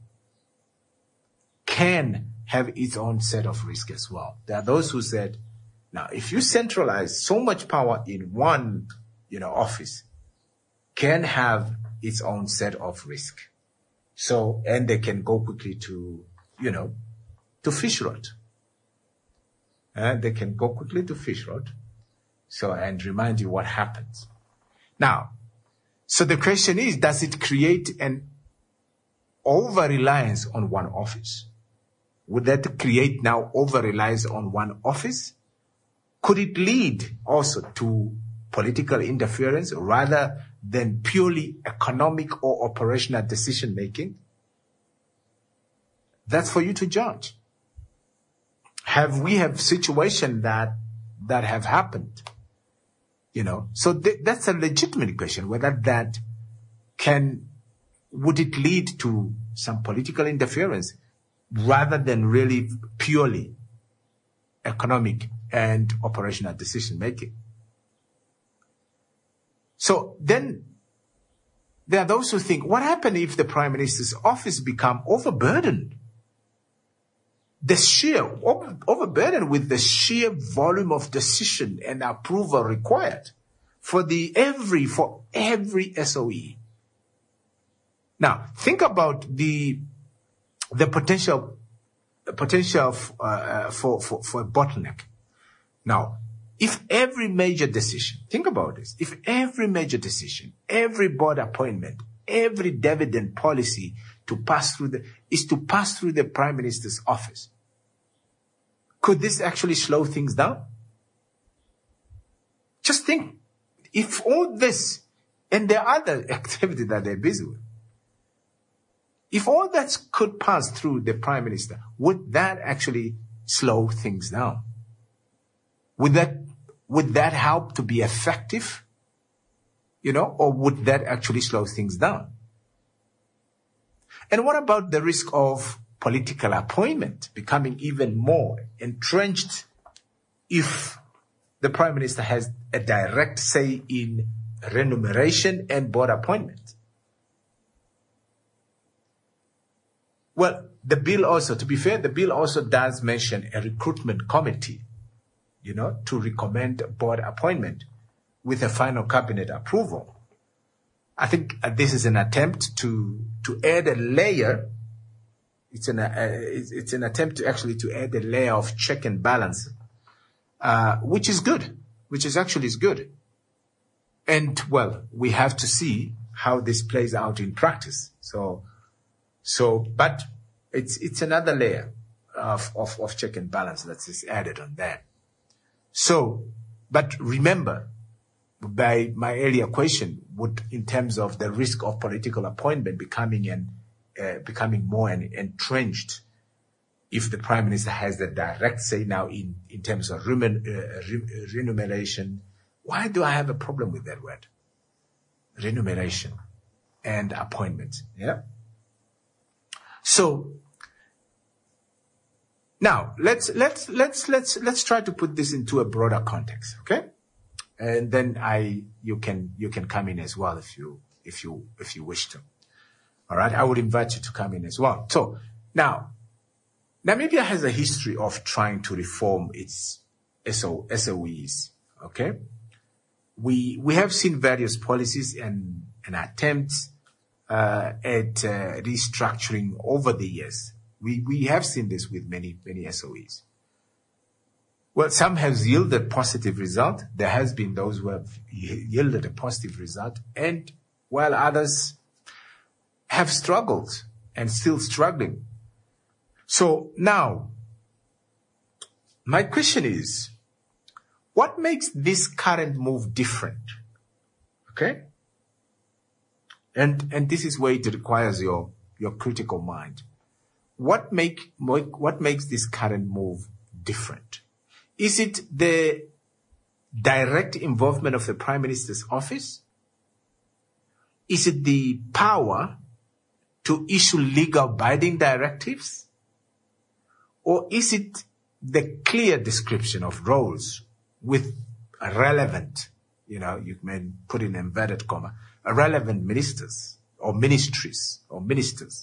Speaker 1: can have its own set of risks as well. There are those who said, now, if you centralize so much power in one, you know, office, can have its own set of risk. So, and they can go quickly to, you know, to fish rot. And they can go quickly to fish rot. So, and remind you what happens. Now, so the question is, does it create an over-reliance on one office? Would that create now over-reliance on one office? Could it lead also to political interference rather than purely economic or operational decision making? That's for you to judge. Have we have situations that that have happened? You know, so th- that's a legitimate question, whether that can, would it lead to some political interference rather than really purely economic and operational decision making. So then there are those who think, what happened if the Prime Minister's office become overburdened? The sheer, over, overburdened with the sheer volume of decision and approval required for the every, for every S O E. Now, think about the, the potential, potential uh, for, for, for a bottleneck. Now, If every major decision, think about this, if every major decision, every board appointment, every dividend policy to pass through the, is to pass through the Prime Minister's office, could this actually slow things down? Just think, if all this and the other activity that they're busy with, if all that could pass through the Prime Minister, would that actually slow things down? Would that, would that help to be effective? You know, or would that actually slow things down? And what about the risk of political appointment becoming even more entrenched if the Prime Minister has a direct say in remuneration and board appointment? Well, the bill also, to be fair, the bill also does mention a recruitment committee, you know, to recommend board appointment with a final cabinet approval. I think uh, this is an attempt to, to add a layer. It's an, uh, it's, it's an attempt to actually to add a layer of check and balance, uh, which is good, which is actually is good. And well, we have to see how this plays out in practice. So, so, but it's, it's another layer of, of, of check and balance that is added on there. So, but remember, by my earlier question, would in terms of the risk of political appointment becoming an, uh, becoming more an, entrenched, if the Prime Minister has the direct say now in, in terms of remun, uh, re, remuneration. Why do I have a problem with that word? Remuneration and appointment. Yeah. So now let's, let's, let's, let's, let's try to put this into a broader context. Okay. And then I, you can, you can come in as well if you, if you, if you wish to. All right. I would invite you to come in as well. So now, Namibia has a history of trying to reform its S O Es. Okay. We, we have seen various policies and, and attempts, uh, at, uh, restructuring over the years. We, we have seen this with many, many S O Es. Well, some have yielded positive result. There has been those who have yielded a positive result, and while others have struggled and still struggling. So now, my question is, what makes this current move different? Okay? And, and this is where it requires your, your critical mind. What make, what makes this current move different? Is it the direct involvement of the Prime Minister's office? Is it the power to issue legal binding directives? Or is it the clear description of roles with relevant, you know, you may put in inverted comma, relevant ministers or ministries or ministers?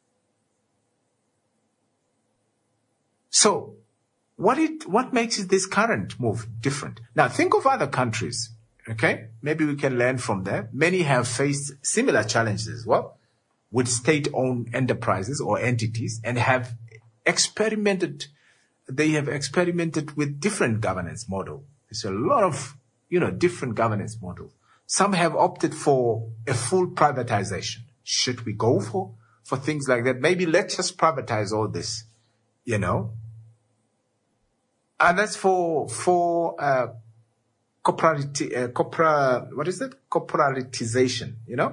Speaker 1: So, What it, what makes this current move different? Now, think of other countries, okay? Maybe we can learn from there. Many have faced similar challenges as well with state-owned enterprises or entities and have experimented, they have experimented with different governance model. There's a lot of, you know, different governance models. Some have opted for a full privatization. Should we go for, for things like that? Maybe let's just privatize all this, you know? Others for, for, uh, corporati, uh, corpora, what is it? Corporatization, you know?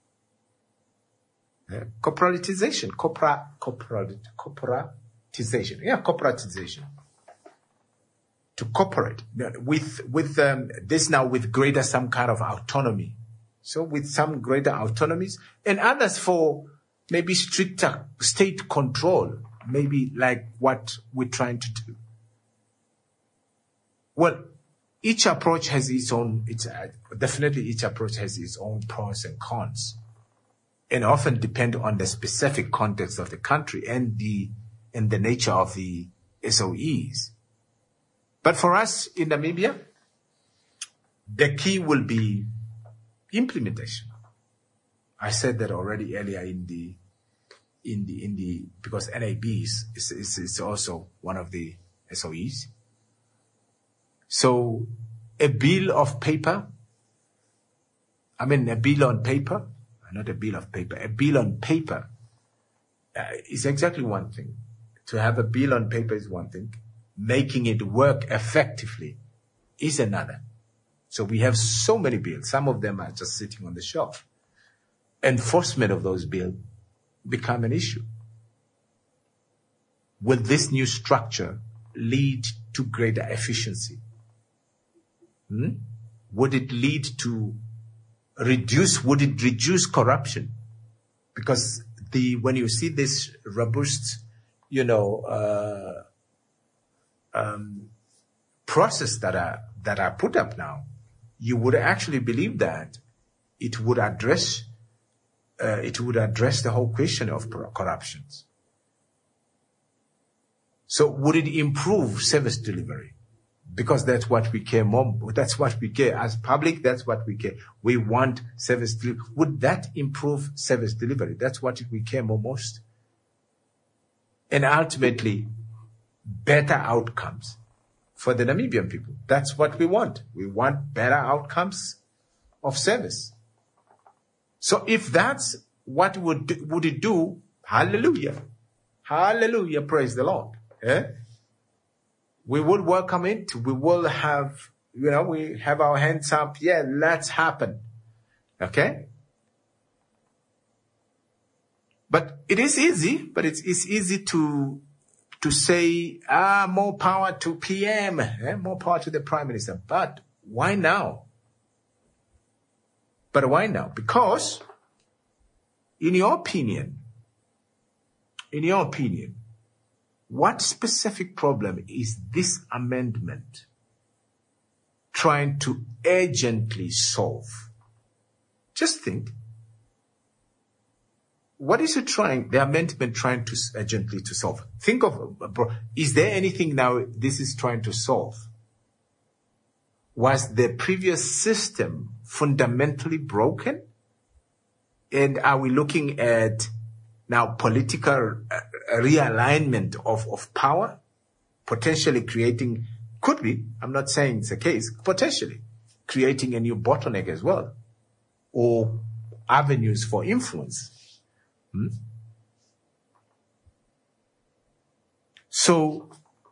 Speaker 1: Uh, corporatization, corpora, corporat, corporatization. Yeah, corporatization. To cooperate with, with, um, this now with greater some kind of autonomy. So with some greater autonomies, and others for maybe stricter state control, maybe like what we're trying to do. Well, each approach has its own, it's, uh, definitely each approach has its own pros and cons, and often depend on the specific context of the country and the, and the nature of the S O Es. But for us in Namibia, the key will be implementation. I said that already earlier in the, in the, in the, because N A B is, is, is also one of the S O Es. So a bill of paper, I mean a bill on paper, not a bill of paper, a bill on paper uh, is exactly one thing. To have a bill on paper is one thing. Making it work effectively is another. So we have so many bills. Some of them are just sitting on the shelf. Enforcement of those bills become an issue. Will this new structure lead to greater efficiency? Hmm? Would it lead to reduce, would it reduce corruption? Because the, when you see this robust, you know, uh, um, process that are, that are put up now, you would actually believe that it would address, uh, it would address the whole question of corruptions. So would it improve service delivery? Because that's what we care more, that's what we care. As public, that's what we care. We want service delivery. Would that improve service delivery? That's what we care more most. And ultimately, better outcomes for the Namibian people. That's what we want. We want better outcomes of service. So if that's what would, would it do, hallelujah. Hallelujah, praise the Lord. Eh? We will welcome it. We will have, you know, we have our hands up. Yeah, let's happen. Okay? But it is easy, but it's, it's easy to, to say, ah, more power to P M, eh? More power to the Prime Minister. But why now? But why now? Because, in your opinion, in your opinion, what specific problem is this amendment trying to urgently solve? Just think. What is it trying, the amendment trying to urgently to solve? Think of, is there anything now this is trying to solve? Was the previous system fundamentally broken? And are we looking at now political uh, realignment of, of power, potentially creating, could be, I'm not saying it's a case, potentially creating a new bottleneck as well, or avenues for influence. Hmm? So,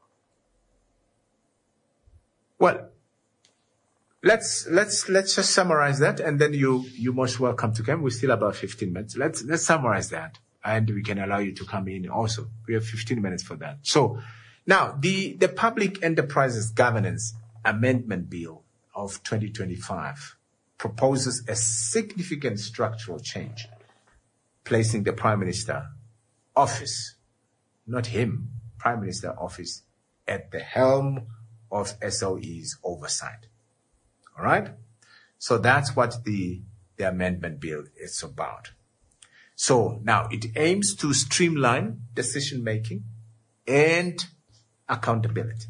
Speaker 1: well, let's let's let's just summarize that, and then you you most welcome to come. We still have about fifteen minutes. Let's let's summarize that. And we can allow you to come in also. We have fifteen minutes for that. So now the, the Public Enterprises Governance Amendment Bill of twenty twenty-five proposes a significant structural change, placing the Prime Minister office, not him, Prime Minister office, at the helm of S O E's oversight. All right? So that's what the, the amendment bill is about. So now it aims to streamline decision-making and accountability.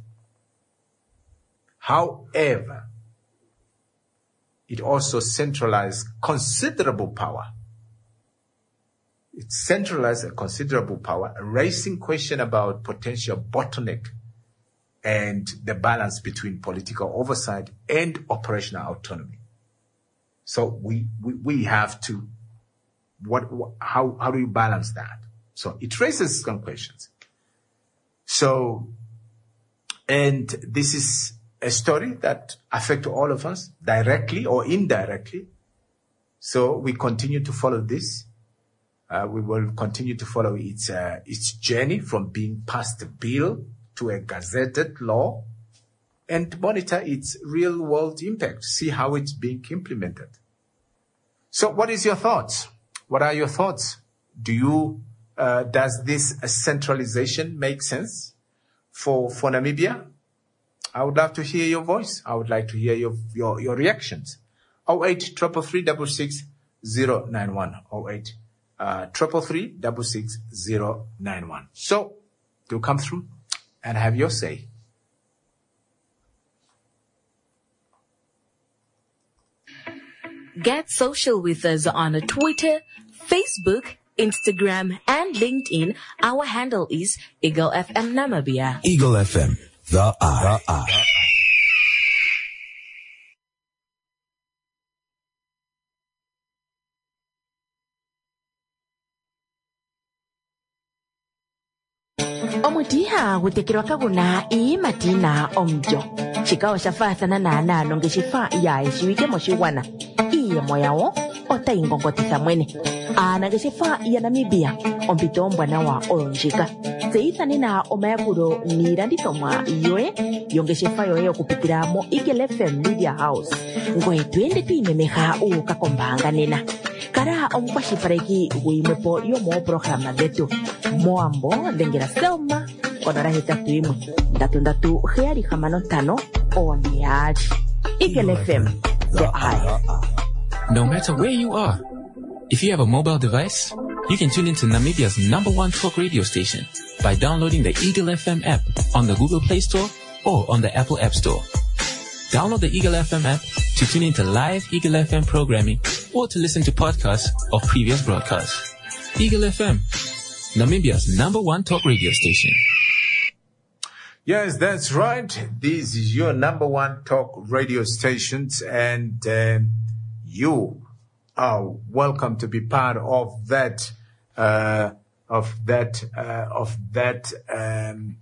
Speaker 1: However, it also centralizes considerable power. It centralizes a considerable power, raising question about potential bottleneck and the balance between political oversight and operational autonomy. So we, we, we have to What, how, how do you balance that? So it raises some questions. So, and this is a story that affects all of us directly or indirectly. So we continue to follow this. Uh, we will continue to follow its, uh, its journey from being passed a bill to a gazetted law and monitor its real world impact, see how it's being implemented. So what is your thoughts? What are your thoughts? Do you, uh, does this uh, centralization make sense for, for Namibia? I would love to hear your voice. I would like to hear your, your, your reactions. oh eight, three three three, six six zero nine one. oh eight, three three three, six six zero nine one. So, do come through and have your say.
Speaker 8: Get social with us on Twitter, Facebook, Instagram, and LinkedIn. Our handle is Eagle F M Namibia.
Speaker 5: Eagle F M, the eye. The eye.
Speaker 8: omutiha gutekerwa kaguna ii matina omjo chikawa shafathana na anano ngeshifa ya eshiwike moshigwana iye moyawo otaingongotitha mwene ana ngeshifa ya Namibia ompito ombwanawa olonjika tseithanena omayakulo niilandithomwa yoye yongeshefa yoye okupitila mo Eagle F M Media House ngoye twende twiimemeha uuka kombaanga nena kala omukwashilipaleki guyimwepo yomooprograma dhetu moambo dhengela Selma konola hetatu imwe ndatu ndatu heyali hamano ntano one yaali Eagle F M, the eye.
Speaker 3: No matter where you are, if you have a mobile device, you can tune into Namibia's number one talk radio station by downloading the Eagle F M app on the Google Play Store or on the Apple App Store. Download the Eagle F M app to tune into live Eagle F M programming or to listen to podcasts of previous broadcasts. Eagle F M, Namibia's number one talk radio station.
Speaker 1: Yes, that's right. This is your number one talk radio stations, and uh, you are welcome to be part of that, uh, of that, uh, of that um,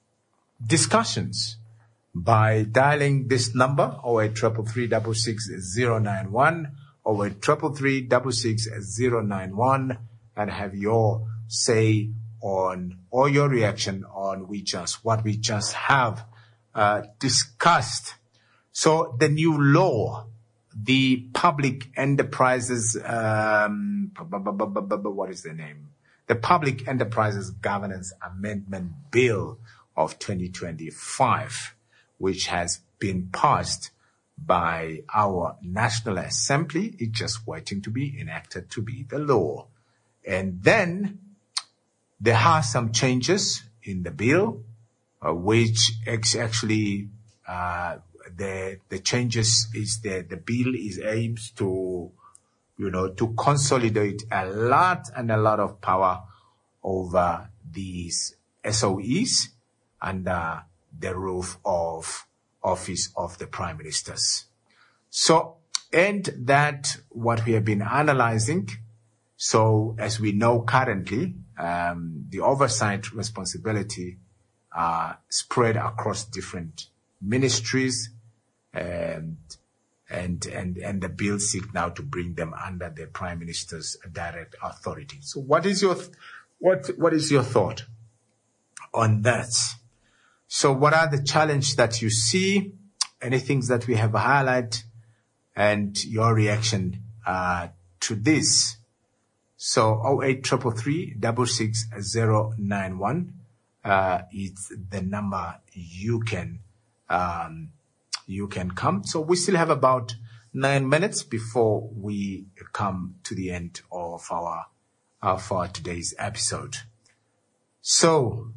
Speaker 1: discussions by dialing this number oh eight three three three six six zero nine one oh eight three three three six six zero nine one and have your say on or your reaction on we just what we just have uh, discussed. So the new law, the Public Enterprises, um, what is the name? The Public Enterprises Governance Amendment Bill of twenty twenty-five, which has been passed by our National Assembly. It's just waiting to be enacted to be the law. And then there are some changes in the bill, uh, which ex- actually, uh, the, the changes is that the bill is aims to, you know, to consolidate a lot and a lot of power over these S O Es under the roof of Office of the Prime Ministers. So, and that what we have been analyzing. So, as we know currently, um, the oversight responsibility are spread across different ministries, and and and and the bill seek now to bring them under the Prime Minister's direct authority. So, what is your th- what what is your thought on that? So, what are the challenges that you see? Any things that we have highlighted, and your reaction uh, to this? So oh eight three three three six six zero nine one uh, is the number you can um, you can come. So we still have about nine minutes before we come to the end of our uh, for today's episode. So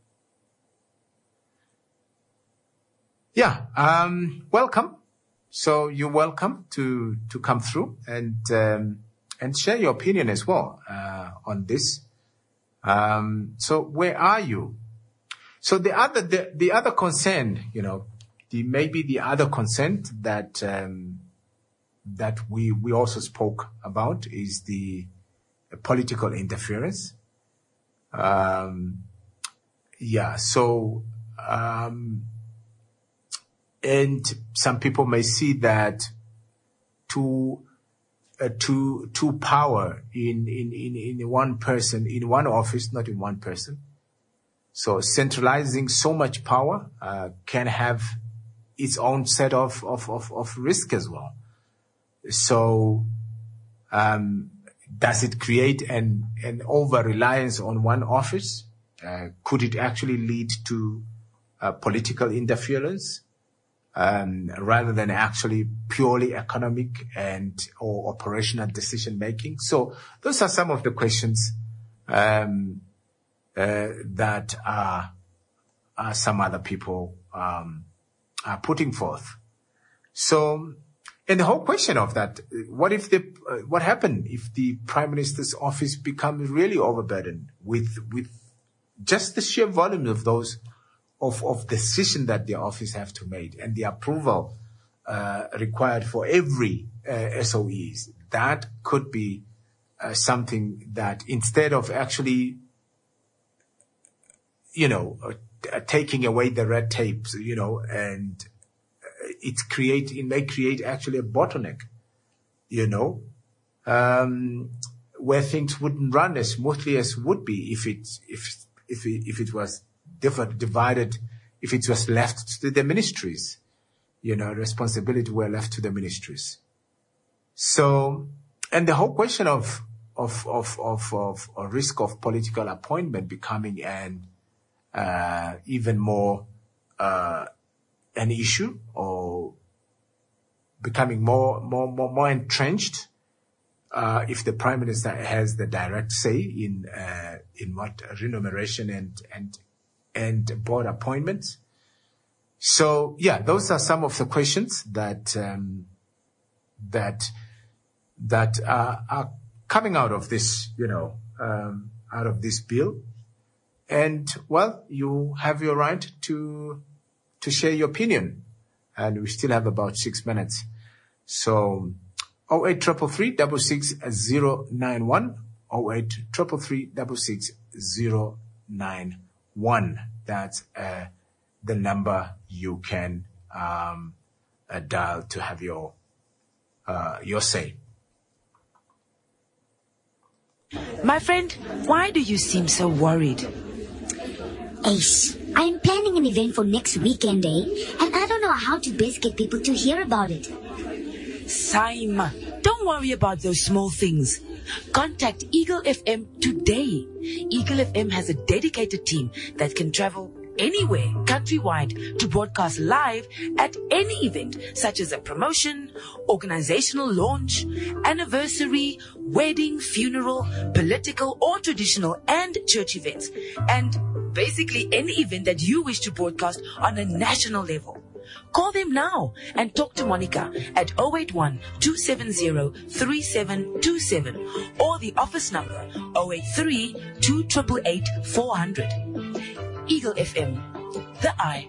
Speaker 1: yeah, um, welcome. So you're welcome to to come through and. Um, And share your opinion as well uh, on this. Um, so where are you? So the other the, the other concern, you know, the maybe the other concern that um, that we we also spoke about is the uh, political interference. Um, yeah. So um, and some people may see that to Uh, to to power in, in, in, in one person, in one office, not in one person. So centralizing so much power uh, can have its own set of, of, of, of risk as well. So um, does it create an, an over-reliance on one office? Uh, could it actually lead to uh, political interference? Um, rather than actually purely economic and or operational decision making. So those are some of the questions um, uh, that are, are some other people um, are putting forth. So, and the whole question of that: what if the uh, what happened if the Prime Minister's office becomes really overburdened with with just the sheer volume of those. Of, of decision that the office have to make and the approval uh, required for every uh, S O Es. That could be uh, something that instead of actually you know, uh, taking away the red tapes, you know, and it's create, it may create actually a bottleneck, you know, um, where things wouldn't run as smoothly as would be if it, if, if it, if it was different, divided, if it was left to the ministries, you know, responsibility were left to the ministries. So, and the whole question of, of, of, of, of a risk of political appointment becoming an, uh, even more, uh, an issue or becoming more, more, more, more entrenched, uh, if the prime minister has the direct say in, uh, in what remuneration and, and, and board appointments. So, yeah, those are some of the questions that, um, that, that are, are coming out of this, you know, um, out of this bill. And, well, you have your right to, to share your opinion. And we still have about six minutes. So, oh eight three three three six six zero nine one, oh eight three three three six six zero nine one. That's, uh, the number you can, um, uh, dial to have your, uh, your say.
Speaker 8: My friend, why do you seem so worried?
Speaker 9: Ace, I am planning an event for next weekend, eh? And I don't know how to best get people to hear about it.
Speaker 8: Saima, don't worry about those small things. Contact Eagle F M today. Eagle F M has a dedicated team that can travel anywhere countrywide to broadcast live at any event, such as a promotion, organizational launch, anniversary, wedding, funeral, political or traditional and church events, and basically any event that you wish to broadcast on a national level. Call them now and talk to Monica at oh eight one, two seven zero, three seven two seven or the office number oh eight three, two eight eight, eight, four hundred. Eagle F M, the eye.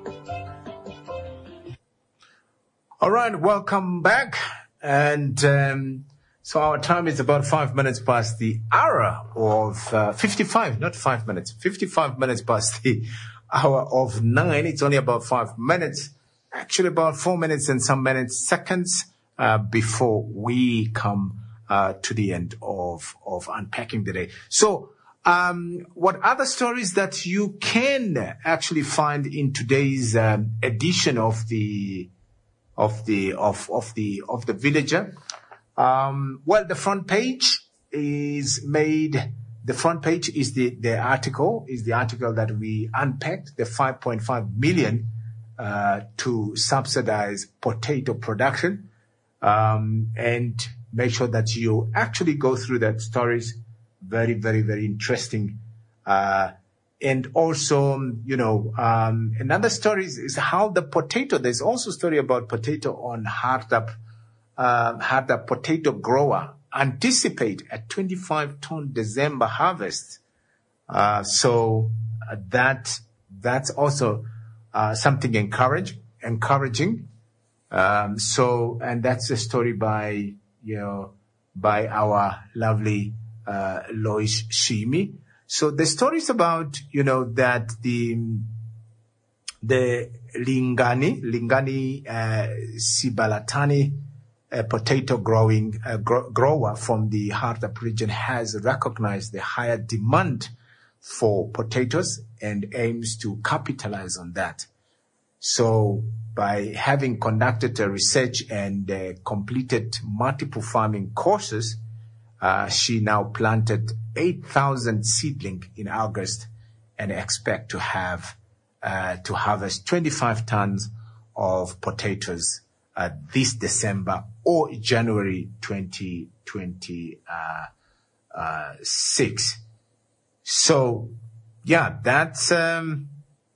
Speaker 1: All right, welcome back. And um, so our time is about five minutes past the hour of uh, fifty-five, not five minutes, fifty-five minutes past the hour of nine. It's only about five minutes, actually about four minutes and some minutes, seconds uh, before we come uh, to the end of, of unpacking the day. So, Um, what other stories that you can actually find in today's um, edition of the of the of of the of the Villager? Um, well, the front page is made. The front page is the the article is the article that we unpacked, the five point five million uh, to subsidize potato production, um, and make sure that you actually go through that stories. Very, very, very interesting. Uh, and also, you know, um, another story is, is how the potato, there's also a story about potato on Hardap, uh, Hardap potato grower anticipate a twenty-five ton December harvest. Uh, so uh, that, that's also, uh, something encourage, encouraging. Um, so, and that's a story by, you know, by our lovely, Uh, Lois Shimi. So the story is about, you know, that the, the Lingani, Lingani, uh, Sibalatani, uh, potato growing, uh, gro- grower from the Hardap region has recognized the higher demand for potatoes and aims to capitalize on that. So by having conducted a research and uh, completed multiple farming courses, Uh, she now planted eight thousand seedling in August and expect to have, uh, to harvest twenty-five tons of potatoes, uh, this December or January twenty twenty-six. So, yeah, that's, um,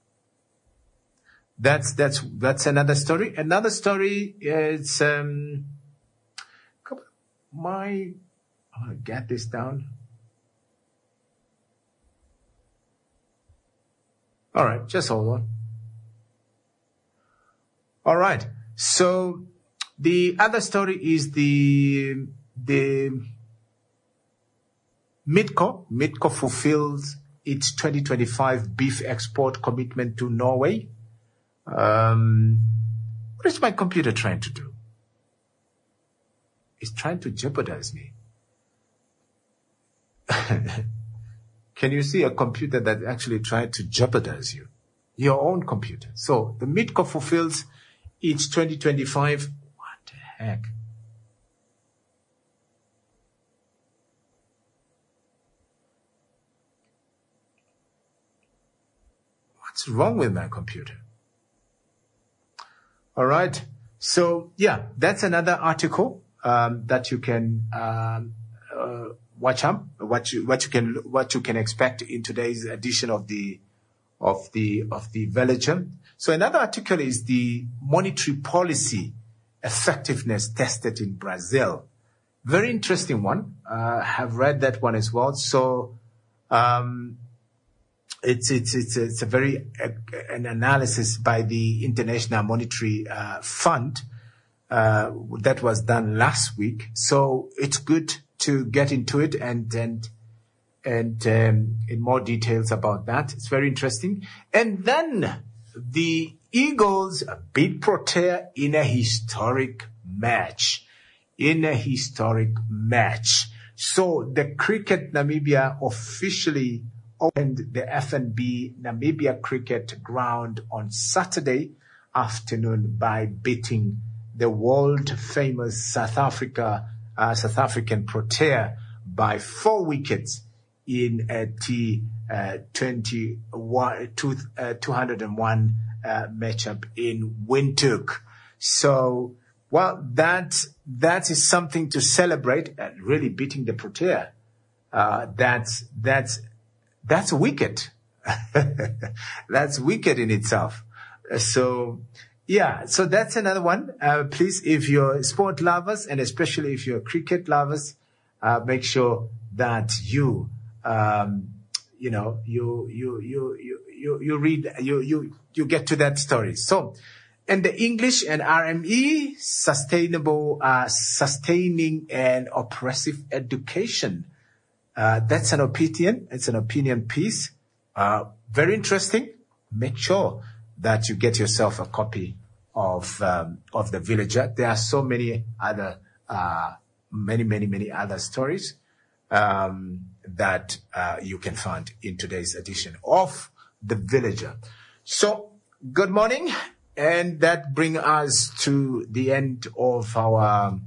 Speaker 1: that's, that's, that's another story. Another story is, um, my, I'll get this down. All right, just hold on. All right. So the other story is the the Midco. Midco fulfills its twenty twenty-five beef export commitment to Norway. Um, what is my computer trying to do? It's trying to jeopardize me. Can you see a computer that actually tried to jeopardize you? Your own computer. So the MIDCO fulfills its twenty twenty-five. What the heck? What's wrong with my computer? All right. So yeah, that's another article um, that you can um, uh, watch up. What you what you can what you can expect in today's edition of the of the of the Villager. So another article is the monetary policy effectiveness tested in Brazil. Very interesting one. Uh, have read that one as well. So um, it's it's it's it's a very uh, an analysis by the International Monetary uh, Fund uh, that was done last week. So it's good to get into it and and. and um, in more details about that. It's very interesting. And then the Eagles beat Protea in a historic match. In a historic match. So the Cricket Namibia officially opened the F N B Namibia Cricket Ground on Saturday afternoon by beating the world-famous South Africa, uh, South African Protea by four wickets in a T uh, twenty-one, two, uh, two hundred one uh, matchup in Windhoek. So, well, that that is something to celebrate. Uh, really beating the Protea. Uh, that's that's that's wicked. That's wicked in itself. So, yeah. So that's another one. Uh, please, if you're sport lovers and especially if you're cricket lovers, uh, make sure that you. Um, you know, you, you, you, you, you, you read, you, you, you get to that story. So, and the English and R M E, sustainable, uh, sustaining and oppressive education. Uh, that's an opinion. It's an opinion piece. Uh, very interesting. Make sure that you get yourself a copy of, um, of the Villager. There are so many other, uh, many, many, many other stories. Um, that uh, you can find in today's edition of The Villager. So, good morning, and that brings us to the end of our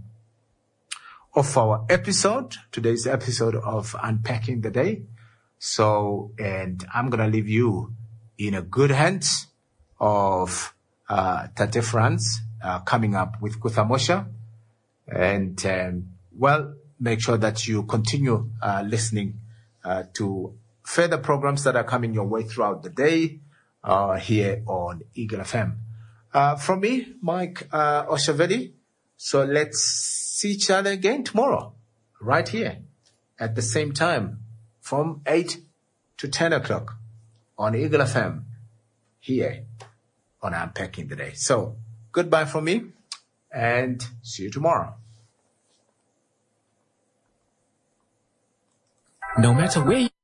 Speaker 1: of our episode, today's episode of Unpacking the Day. So, and I'm gonna leave you in a good hands of uh, Tate France uh, coming up with Kuthamosha, and um, well. Make sure that you continue uh, listening uh, to further programs that are coming your way throughout the day uh, here on Eagle F M. Uh, from me, Mike uh, Oshaveli. So let's see each other again tomorrow, right here at the same time from eight to ten o'clock on Eagle F M here on Unpacking the Day. So goodbye from me and see you tomorrow.
Speaker 3: No matter where you